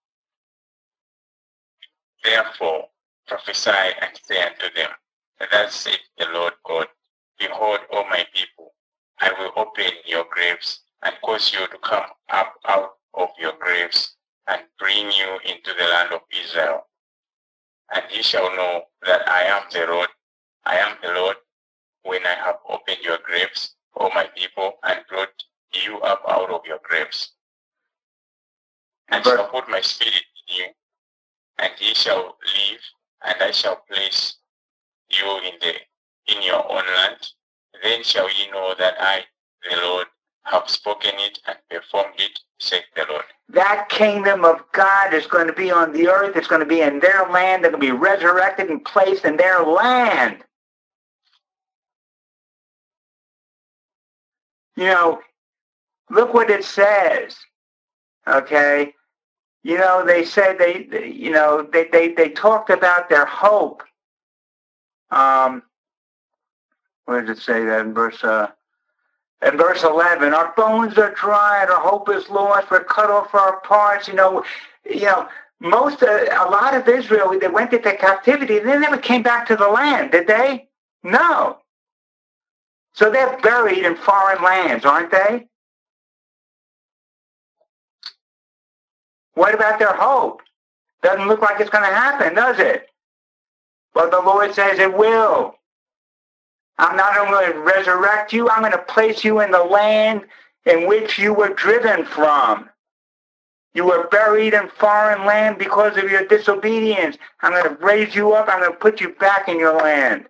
Therefore prophesy and say unto them, thus saith the Lord God, behold, O my people, I will open your graves and cause you to come up out of your graves and bring you into the land of Israel. And ye shall know that I am the Lord, I am the Lord, when I have opened your graves, O my people, and brought you up out of your graves. And shall put my spirit in you, and ye shall live, and I shall place you in the in your own land. Then shall ye know that I, the Lord, have spoken it and performed it, saith the Lord. That kingdom of God is going to be on the earth. It's going to be in their land. They're going to be resurrected and placed in their land. You know, look what it says. Okay? You know, they said they, they you know, they, they, they talked about their hope. Um, where does it say that in verse, uh, in verse eleven? Our bones are dried, our hope is lost, we're cut off for our parts. You know, you know, most, uh, a lot of Israel, they went into captivity, they never came back to the land, did they? No. So they're buried in foreign lands, aren't they? What about their hope? Doesn't look like it's going to happen, does it? But the Lord says it will. I'm not only going to resurrect you, I'm going to place you in the land in which you were driven from. You were buried in foreign land because of your disobedience. I'm going to raise you up. I'm going to put you back in your land.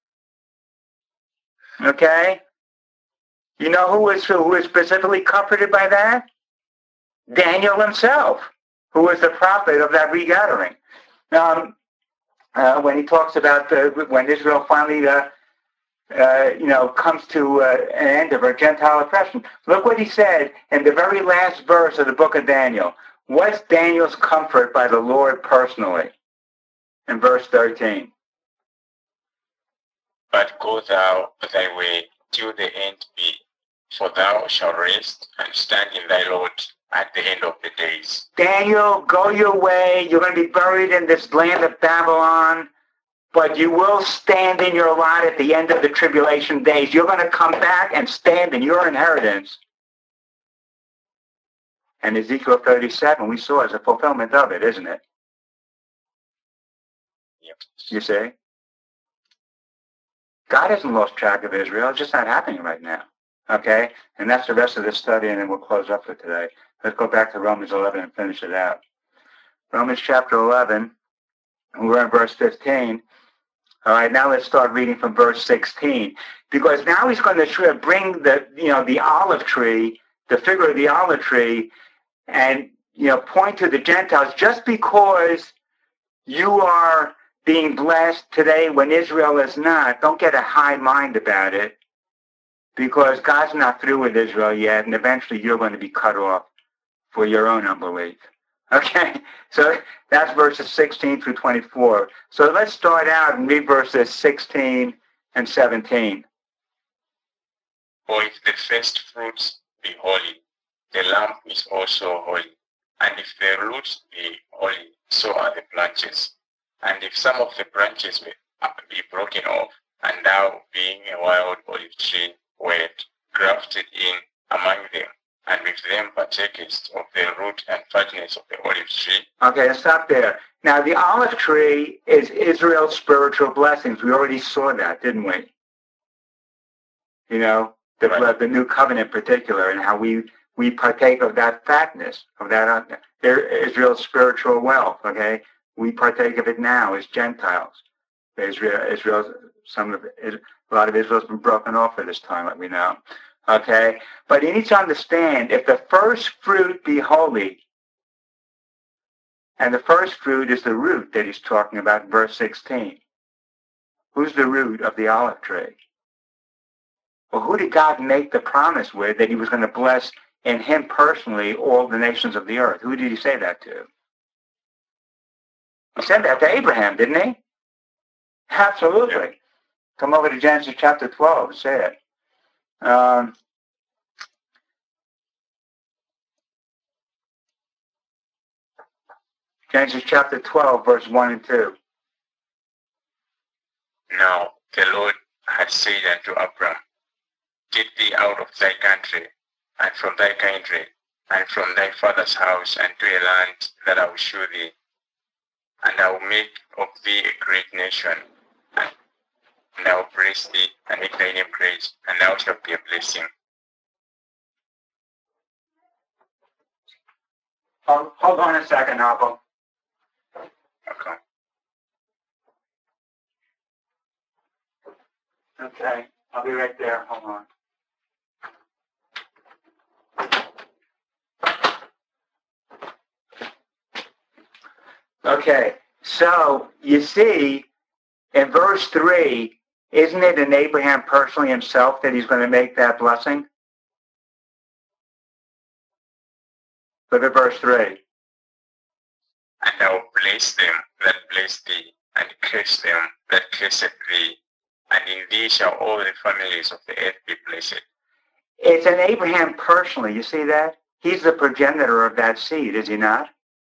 Okay? You know who was, who was specifically comforted by that? Daniel himself, who was the prophet of that regathering. Um, uh, when he talks about the, when Israel finally, uh, uh, you know, comes to uh, an end of her Gentile oppression, look what he said in the very last verse of the book of Daniel. What's Daniel's comfort by the Lord personally? In verse thirteen. But go thou thy way till the end be, for thou shalt rest and stand in thy Lord at the end of the days. Daniel, go your way. You're going to be buried in this land of Babylon, but you will stand in your lot at the end of the tribulation days. You're going to come back and stand in your inheritance. And Ezekiel thirty-seven, we saw as a fulfillment of it, isn't it? Yep. You see? God hasn't lost track of Israel. It's just not happening right now. Okay? And that's the rest of this study, and then we'll close up for today. Let's go back to Romans eleven and finish it out. Romans chapter eleven, we're in verse fifteen. All right, now let's start reading from verse sixteen. Because now he's going to bring the, you know, the olive tree, the figure of the olive tree, and, you know, point to the Gentiles. Just because you are being blessed today when Israel is not, don't get a high mind about it, because God's not through with Israel yet, and eventually you're going to be cut off for your own unbelief. Okay, so that's verses sixteen through twenty-four. So let's start out and read verses sixteen and seventeen. For if the first fruits be holy, the lamp is also holy. And if the roots be holy, so are the branches. And if some of the branches be, be broken off, and thou, being a wild olive tree, wert grafted in among them, and with them partakest of the root and fatness of the olive tree. Okay, let's stop there. Now, the olive tree is Israel's spiritual blessings. We already saw that, didn't we? You know, the, right. the new covenant in particular, and how we, we partake of that fatness, of that uh, Israel's spiritual wealth, okay? We partake of it now as Gentiles. Israel, Israel's, some of it, a lot of Israel's been broken off at this time, let me know. Okay? But you need to understand, if the first fruit be holy, and the first fruit is the root that he's talking about in verse sixteen. Who's the root of the olive tree? Well, who did God make the promise with that he was going to bless in him personally all the nations of the earth? Who did he say that to? He said that to Abraham, didn't he? Absolutely. Yeah. Come over to Genesis chapter twelve, say it. Um, Genesis chapter twelve, verse one and two. Now the Lord had said unto Abram, Get thee out of thy country, and from thy kindred, and from thy father's house, and to a land that I will show thee. And I will make of thee a great nation, and I will bless thee, and make thy name great, and thou shalt be a blessing. Hold, hold on a second, Abel. Okay. Okay, I'll be right there. Hold on. Okay, so you see, in verse three, isn't it in Abraham personally himself that he's going to make that blessing? Look at verse three. And I will bless them that bless thee, and curse them that curseth thee. And in thee shall all the families of the earth be blessed. It's in Abraham personally. You see that? He's the progenitor of that seed, is he not?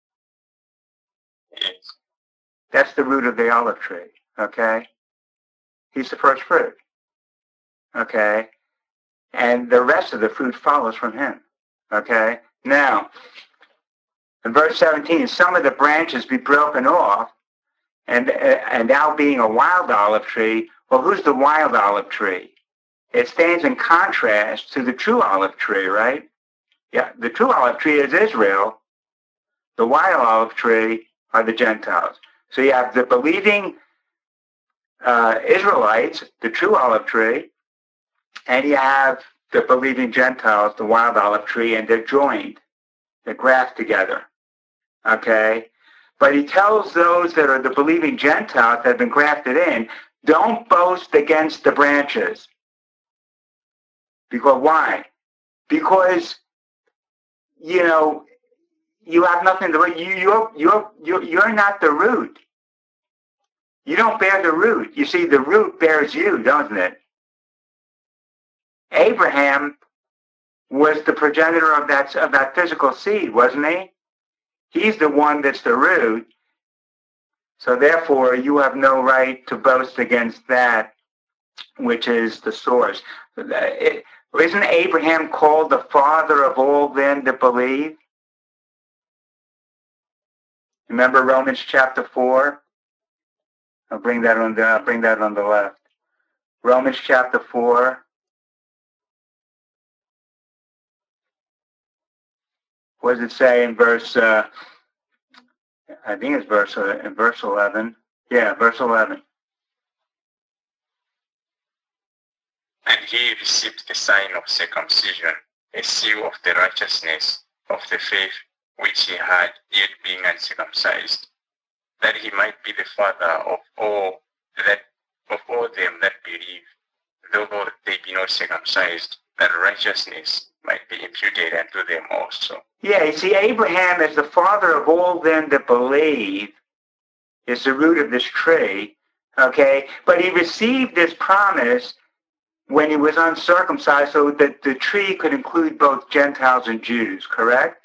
Yes. That's the root of the olive tree, okay? He's the first fruit, okay? And the rest of the fruit follows from him, okay? Now, in verse seventeen, some of the branches be broken off, and, and now being a wild olive tree, well, who's the wild olive tree? It stands in contrast to the true olive tree, right? Yeah, the true olive tree is Israel. The wild olive tree are the Gentiles. So you have the believing uh, Israelites, the true olive tree, and you have the believing Gentiles, the wild olive tree, and they're joined. They're grafted together. Okay? But he tells those that are the believing Gentiles that have been grafted in, don't boast against the branches. Because why? Because, you know, you have nothing to, you, you're, you're, you're, you're not the root. You don't bear the root. You see, the root bears you, doesn't it? Abraham was the progenitor of that, of that physical seed, wasn't he? He's the one that's the root. So therefore, you have no right to boast against that, which is the source. It, isn't Abraham called the father of all them that believe? Remember Romans chapter four? I'll bring that on the, I'll bring that on the left. Romans chapter four. What does it say in verse, uh, I think it's verse, uh, in verse eleven. Yeah, verse eleven. he received the sign of circumcision, a seal of the righteousness of the faith which he had, yet being uncircumcised, that he might be the father of all that of all them that believe, though they be not circumcised, that righteousness might be imputed unto them also. Yeah, you see, Abraham is the father of all them that believe, is the root of this tree, okay? But he received this promise when he was uncircumcised so that the tree could include both Gentiles and Jews, correct?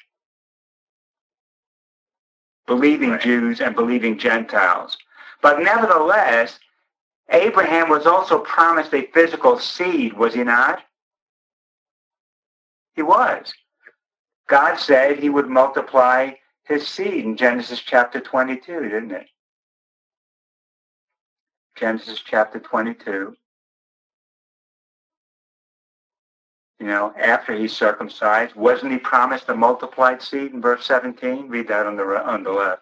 Believing Right. Jews and believing Gentiles. But nevertheless, Abraham was also promised a physical seed, was he not? He was. God said he would multiply his seed in Genesis chapter twenty-two, didn't it? Genesis chapter twenty-two. You know, after he's circumcised, wasn't he promised a multiplied seed in verse seventeen? Read that on the on the left.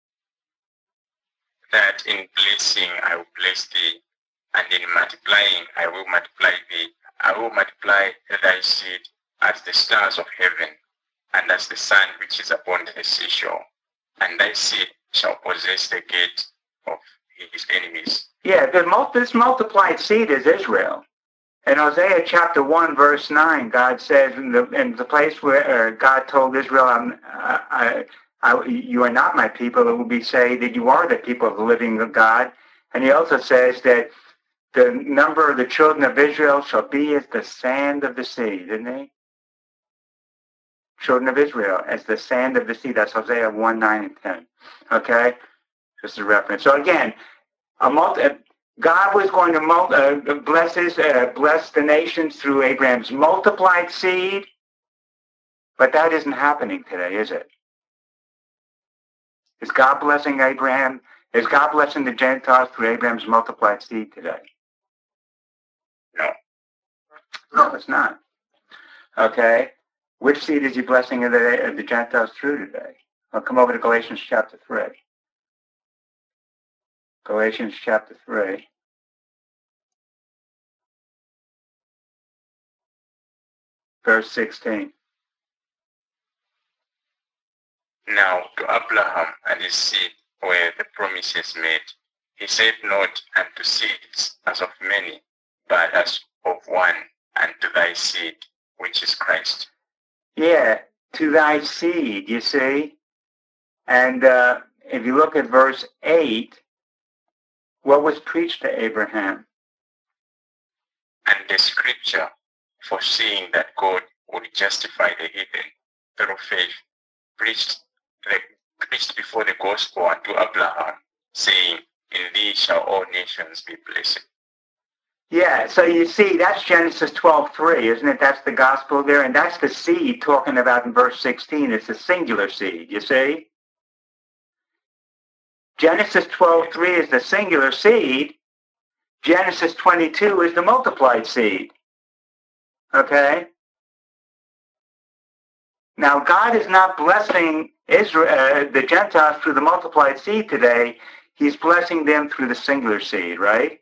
That in blessing I will bless thee, and in multiplying I will multiply thee. I will multiply thy seed as the stars of heaven, and as the sun which is upon the seashore. And thy seed shall possess the gate of his enemies. Yeah, the mul- this multiplied seed is Israel. In Hosea chapter one, verse nine, God says, in the, in the place where uh, God told Israel, I'm, uh, I, I, you are not my people, it will be say that you are the people of the living God. And he also says that the number of the children of Israel shall be as the sand of the sea, didn't he? Children of Israel, as the sand of the sea. That's Hosea one, nine, and ten. Okay? Just a reference. So again, a multi, God was going to multi, uh, bless, his, uh, bless the nations through Abraham's multiplied seed, but that isn't happening today, is it? Is God blessing Abraham? Is God blessing the Gentiles through Abraham's multiplied seed today? No. No, it's not. Okay? Which seed is he blessing the, the Gentiles through today? I'll come over to Galatians chapter three. Galatians chapter three. Verse sixteen. Now to Abraham and his seed were the promises made. He said not unto seeds as of many, but as of one, and to thy seed, which is Christ. Yeah, to thy seed, you see. And uh, if you look at verse eight, what was preached to Abraham? And the scripture, foreseeing that God would justify the heathen through faith, preached, the, preached before the gospel unto Abraham, saying, in thee shall all nations be blessed. Yeah, so you see, that's Genesis twelve three, isn't it? That's the gospel there, and that's the seed talking about in verse sixteen. It's a singular seed, you see? Genesis twelve three is the singular seed. Genesis twenty-two is the multiplied seed. Okay? Now, God is not blessing Israel, uh, the Gentiles through the multiplied seed today. He's blessing them through the singular seed, right?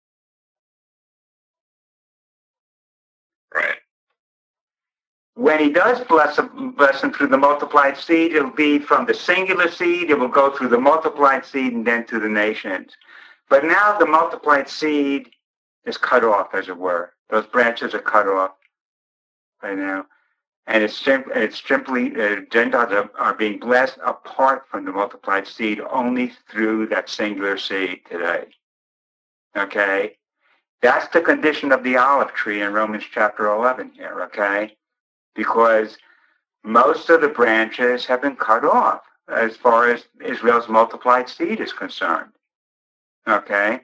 Right. When he does bless, bless them through the multiplied seed, it'll be from the singular seed, it will go through the multiplied seed and then to the nations. But now the multiplied seed is cut off, as it were. Those branches are cut off right now. And it's, sim- it's simply, uh, Gentiles are, are being blessed apart from the multiplied seed only through that singular seed today. Okay? That's the condition of the olive tree in Romans chapter eleven here, okay? Because most of the branches have been cut off as far as Israel's multiplied seed is concerned. Okay?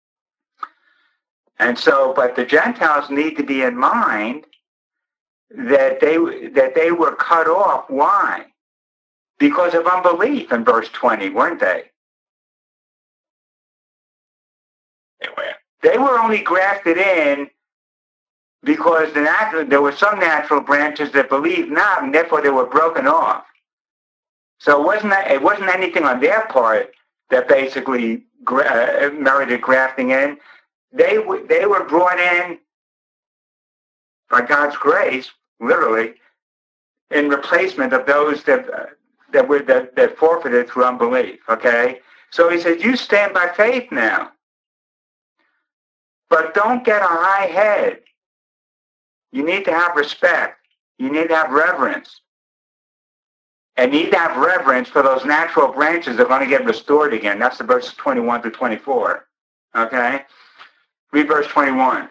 And so, but the Gentiles need to be in mind that they that they were cut off. Why? Because of unbelief in verse twenty, weren't they? They were. They were only grafted in because the natural, there were some natural branches that believed not, and therefore they were broken off. So it wasn't, it wasn't anything on their part that basically uh, merited grafting in. They, they were brought in by God's grace, literally, in replacement of those that uh, that were that, that forfeited through unbelief. Okay, so he says, you stand by faith now, but don't get a high head. You need to have respect. You need to have reverence. And need to have reverence for those natural branches that are going to get restored again. That's the verses twenty-one through twenty-four. Okay? Read verse twenty-one.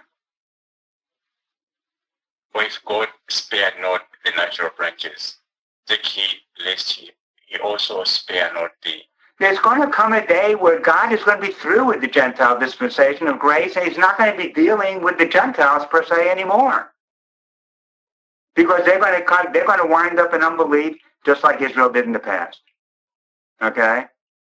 For if God spared not the natural branches, take heed lest he, he also spare not thee. There's going to come a day where God is going to be through with the Gentile dispensation of grace, and he's not going to be dealing with the Gentiles per se anymore. Because they're going to come, they're going to wind up in unbelief just like Israel did in the past. Okay?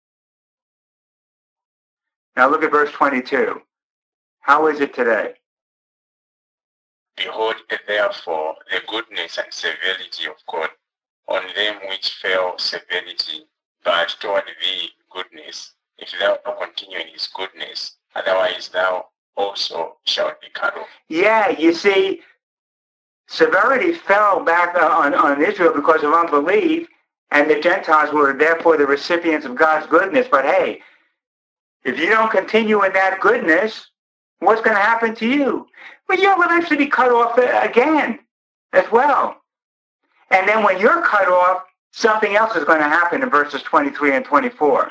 Now look at verse twenty-two. How is it today? Behold, therefore, the goodness and severity of God on them which fell severity, but toward thee goodness, if thou continue in his goodness, otherwise thou also shalt be cut off. Yeah, you see, severity fell back on, on Israel because of unbelief, and the Gentiles were therefore the recipients of God's goodness. But hey, if you don't continue in that goodness, what's going to happen to you? Well, you'll eventually be cut off again as well. And then when you're cut off, something else is going to happen in verses twenty-three and twenty-four.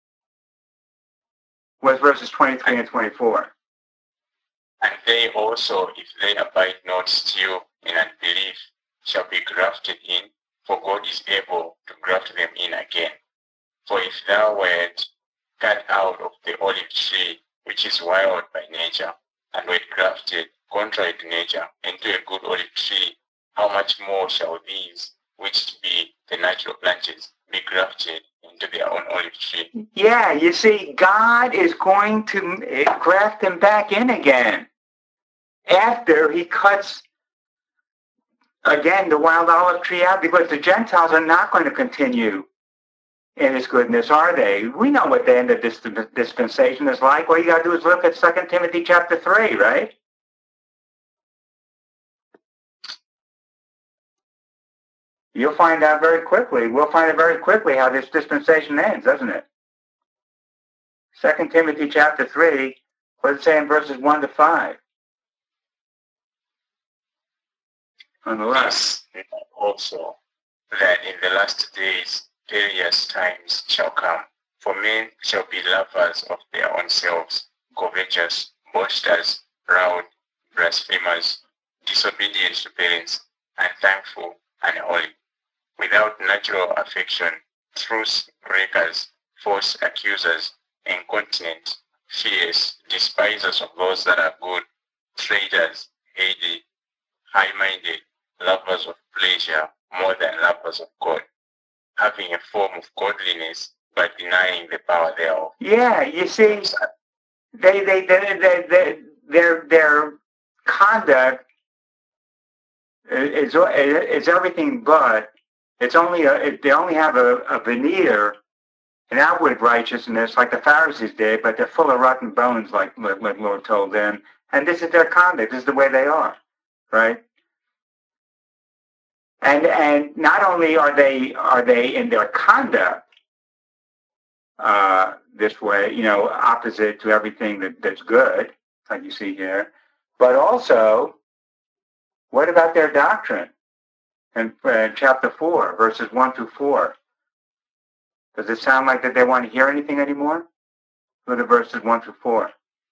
What's verses twenty-three and twenty-four? And they also, if they abide not still in unbelief, shall be grafted in, for God is able to graft them in again. For if thou wert cut out of the olive tree, which is wild by nature, and wert grafted, contrary to nature, into a good olive tree, how much more shall these, which be the natural branches, be grafted into their own olive tree? Yeah, you see, God is going to graft them back in again after he cuts, again, the wild olive tree out, because the Gentiles are not going to continue in his goodness, are they? We know what the end of this dispensation is like. All you got to do is look at Second Timothy chapter three, right? You'll find out very quickly. We'll find out very quickly how this dispensation ends, doesn't it? Second Timothy chapter three, let's say in verses one to five. On the left. Yes, also, that in the last days various times shall come, for men shall be lovers of their own selves, covetous, boasters, proud, blasphemers, disobedient to parents, unthankful, unholy, without natural affection, truce breakers, false accusers, incontinent, fierce, despisers of those that are good, traitors, heady, high-minded, lovers of pleasure more than lovers of God, having a form of godliness but denying the power thereof. Yeah, you see, they, they, they, they, they their their conduct is is everything but. It's only a, they only have a, a veneer, an outward righteousness like the Pharisees did, but they're full of rotten bones, like like Lord told them. And this is their conduct. This is the way they are, right? And and not only are they are they in their conduct uh, this way, you know, opposite to everything that, that's good, like you see here, but also, what about their doctrine? In uh, chapter four, verses one through four. Does it sound like that they want to hear anything anymore? Look at verses one through four.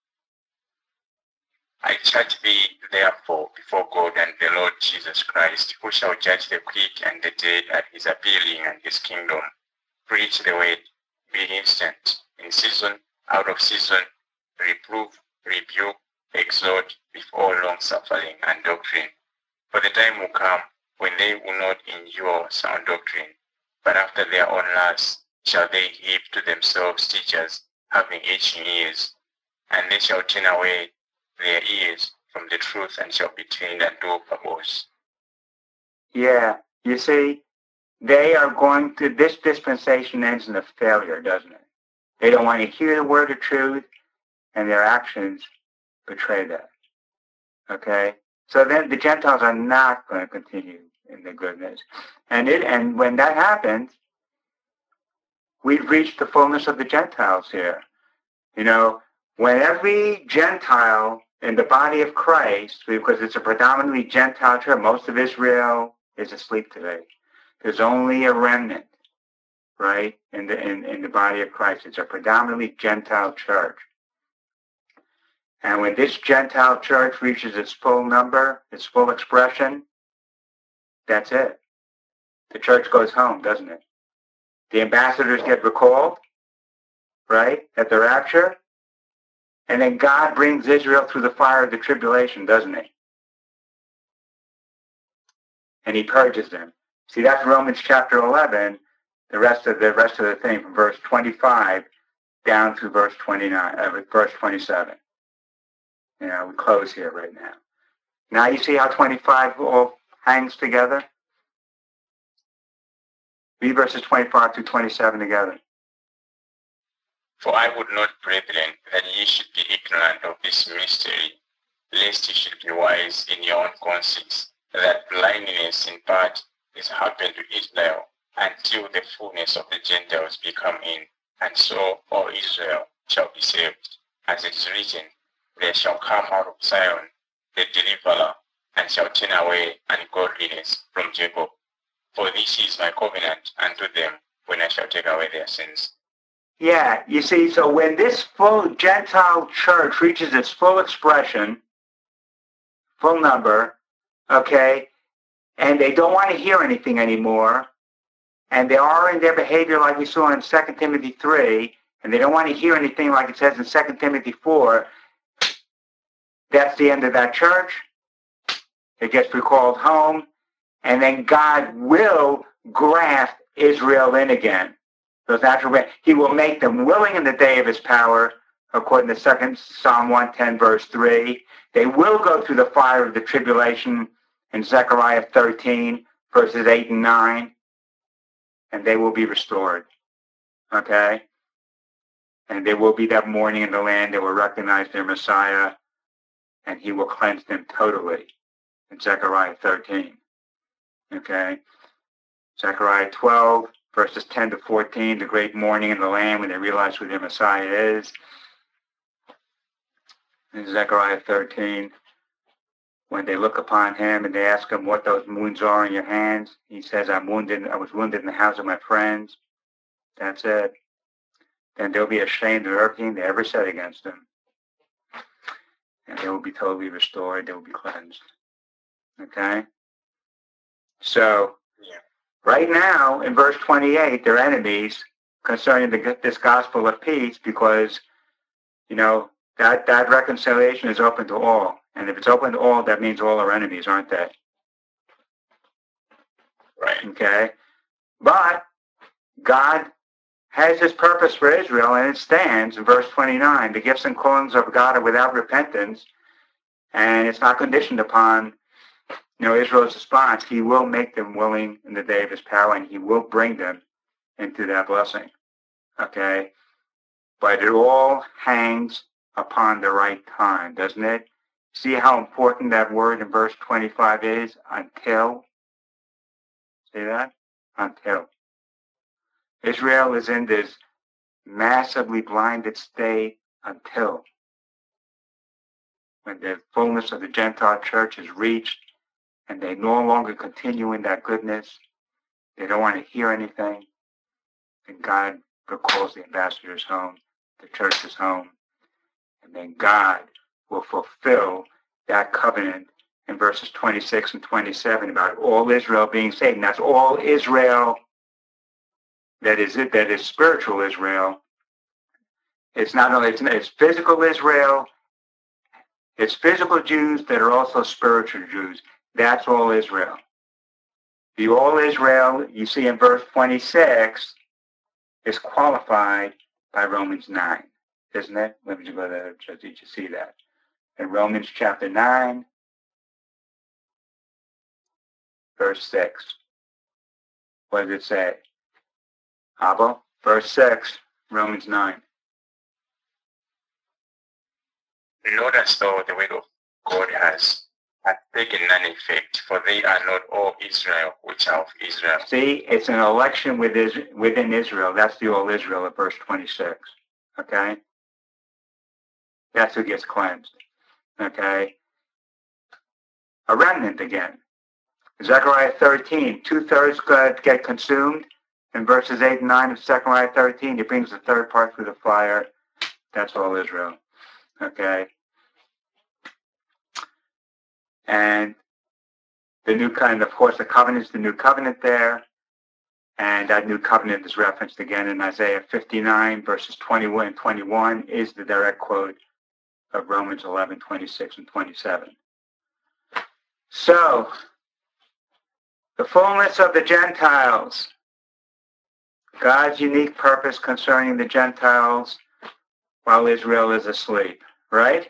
I charge thee, therefore, before God and the Lord Jesus Christ, who shall judge the quick and the dead at his appearing and his kingdom. Preach the word, be instant, in season, out of season, reprove, rebuke, exhort, with all long suffering and doctrine. For the time will come when they will not endure sound doctrine, but after their own lusts shall they heap to themselves teachers, having itching ears, and they shall turn away their ears from the truth and shall be trained unto fables. Yeah, you see, they are going to, this dispensation ends in a failure, doesn't it? They don't want to hear the word of truth, and their actions betray that. Okay? So then the Gentiles are not going to continue in the goodness. And it and when that happens, we've reached the fullness of the Gentiles here. You know, when every Gentile in the body of Christ, because it's a predominantly Gentile church, most of Israel is asleep today. There's only a remnant, right, in the in, in the body of Christ. It's a predominantly Gentile church. And when this Gentile church reaches its full number, its full expression, that's it. The church goes home, doesn't it? The ambassadors get recalled, right, at the rapture. And then God brings Israel through the fire of the tribulation, doesn't he? And he purges them. See, that's Romans chapter eleven, the rest of the rest of the thing from verse twenty-five down through verse twenty-nine, uh, verse twenty-seven. You know, we close here right now. Now you see how twenty-five all hangs together? Read verses twenty-five through twenty-seven together. For I would not, brethren, that ye should be ignorant of this mystery, lest ye should be wise in your own conceits, that blindness in part is happened to Israel, until the fullness of the Gentiles be come in, and so all Israel shall be saved. As it is written, there shall come out of Zion the deliverer, and shall turn away ungodliness from Jacob. For this is my covenant unto them, when I shall take away their sins. Yeah, you see, so when this full Gentile church reaches its full expression, full number, okay, and they don't want to hear anything anymore, and they are in their behavior like we saw in Second Timothy three, and they don't want to hear anything like it says in Second Timothy four, that's the end of that church. It gets recalled home, and then God will graft Israel in again. Those natural, he will make them willing in the day of his power, according to Second Psalm one ten, verse three. They will go through the fire of the tribulation in Zechariah thirteen, verses eight and nine, and they will be restored. Okay? And there will be that mourning in the land. They will recognize their Messiah, and he will cleanse them totally in Zechariah thirteen. Okay? Zechariah twelve, verses ten to fourteen, the great mourning in the land when they realize who their Messiah is. In Zechariah thirteen, when they look upon him and they ask him what those wounds are in your hands, he says, I'm wounded, I was wounded in the house of my friends. That's it. Then they'll be ashamed of everything they ever said against him. And they will be totally restored. They will be cleansed. Okay? So, Yeah. right now, in verse twenty-eight, they're enemies concerning the, this gospel of peace because, you know, that, that reconciliation is open to all. And if it's open to all, that means all are enemies, aren't they? Right. Okay? But God has his purpose for Israel, and it stands in verse twenty-nine. The gifts and callings of God are without repentance, and it's not conditioned upon, you know, Israel's response. He will make them willing in the day of his power, and he will bring them into that blessing. Okay? But it all hangs upon the right time, doesn't it? See how important that word in verse twenty-five is? Until. See that? Until. Israel is in this massively blinded state until when the fullness of the Gentile church is reached and they no longer continue in that goodness. They don't want to hear anything. And God recalls the ambassadors home, the church is home. And then God will fulfill that covenant in verses twenty-six and twenty-seven about all Israel being saved. And that's all Israel that is it, that is spiritual Israel. It's not only, it's, it's physical Israel, it's physical Jews that are also spiritual Jews. That's all Israel. The all Israel, you see in verse twenty-six, is qualified by Romans nine, isn't it? Let me just go there so that you see that. In Romans chapter nine, verse six. What does it say? Abba, verse six, Romans nine. Not as though the will of God has hath taken none effect, for they are not all Israel which are of Israel. See, it's an election within within Israel. That's the all Israel of verse twenty-six. Okay? That's who gets cleansed. Okay? A remnant again. Zechariah thirteen, two-thirds get consumed. In verses eight and nine of Zechariah thirteen, he brings the third part through the fire. That's all Israel. Okay? And the new covenant, of course, the covenant is the new covenant there. And that new covenant is referenced again in Isaiah fifty-nine, verses twenty-one and twenty-one, is the direct quote of Romans eleven, twenty-six and twenty-seven. So, the fullness of the Gentiles, God's unique purpose concerning the Gentiles while Israel is asleep, right?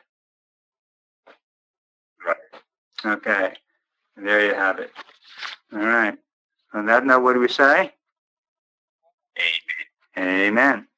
Right. Okay, and there you have it. All right. On that note, what do we say? Amen. Amen.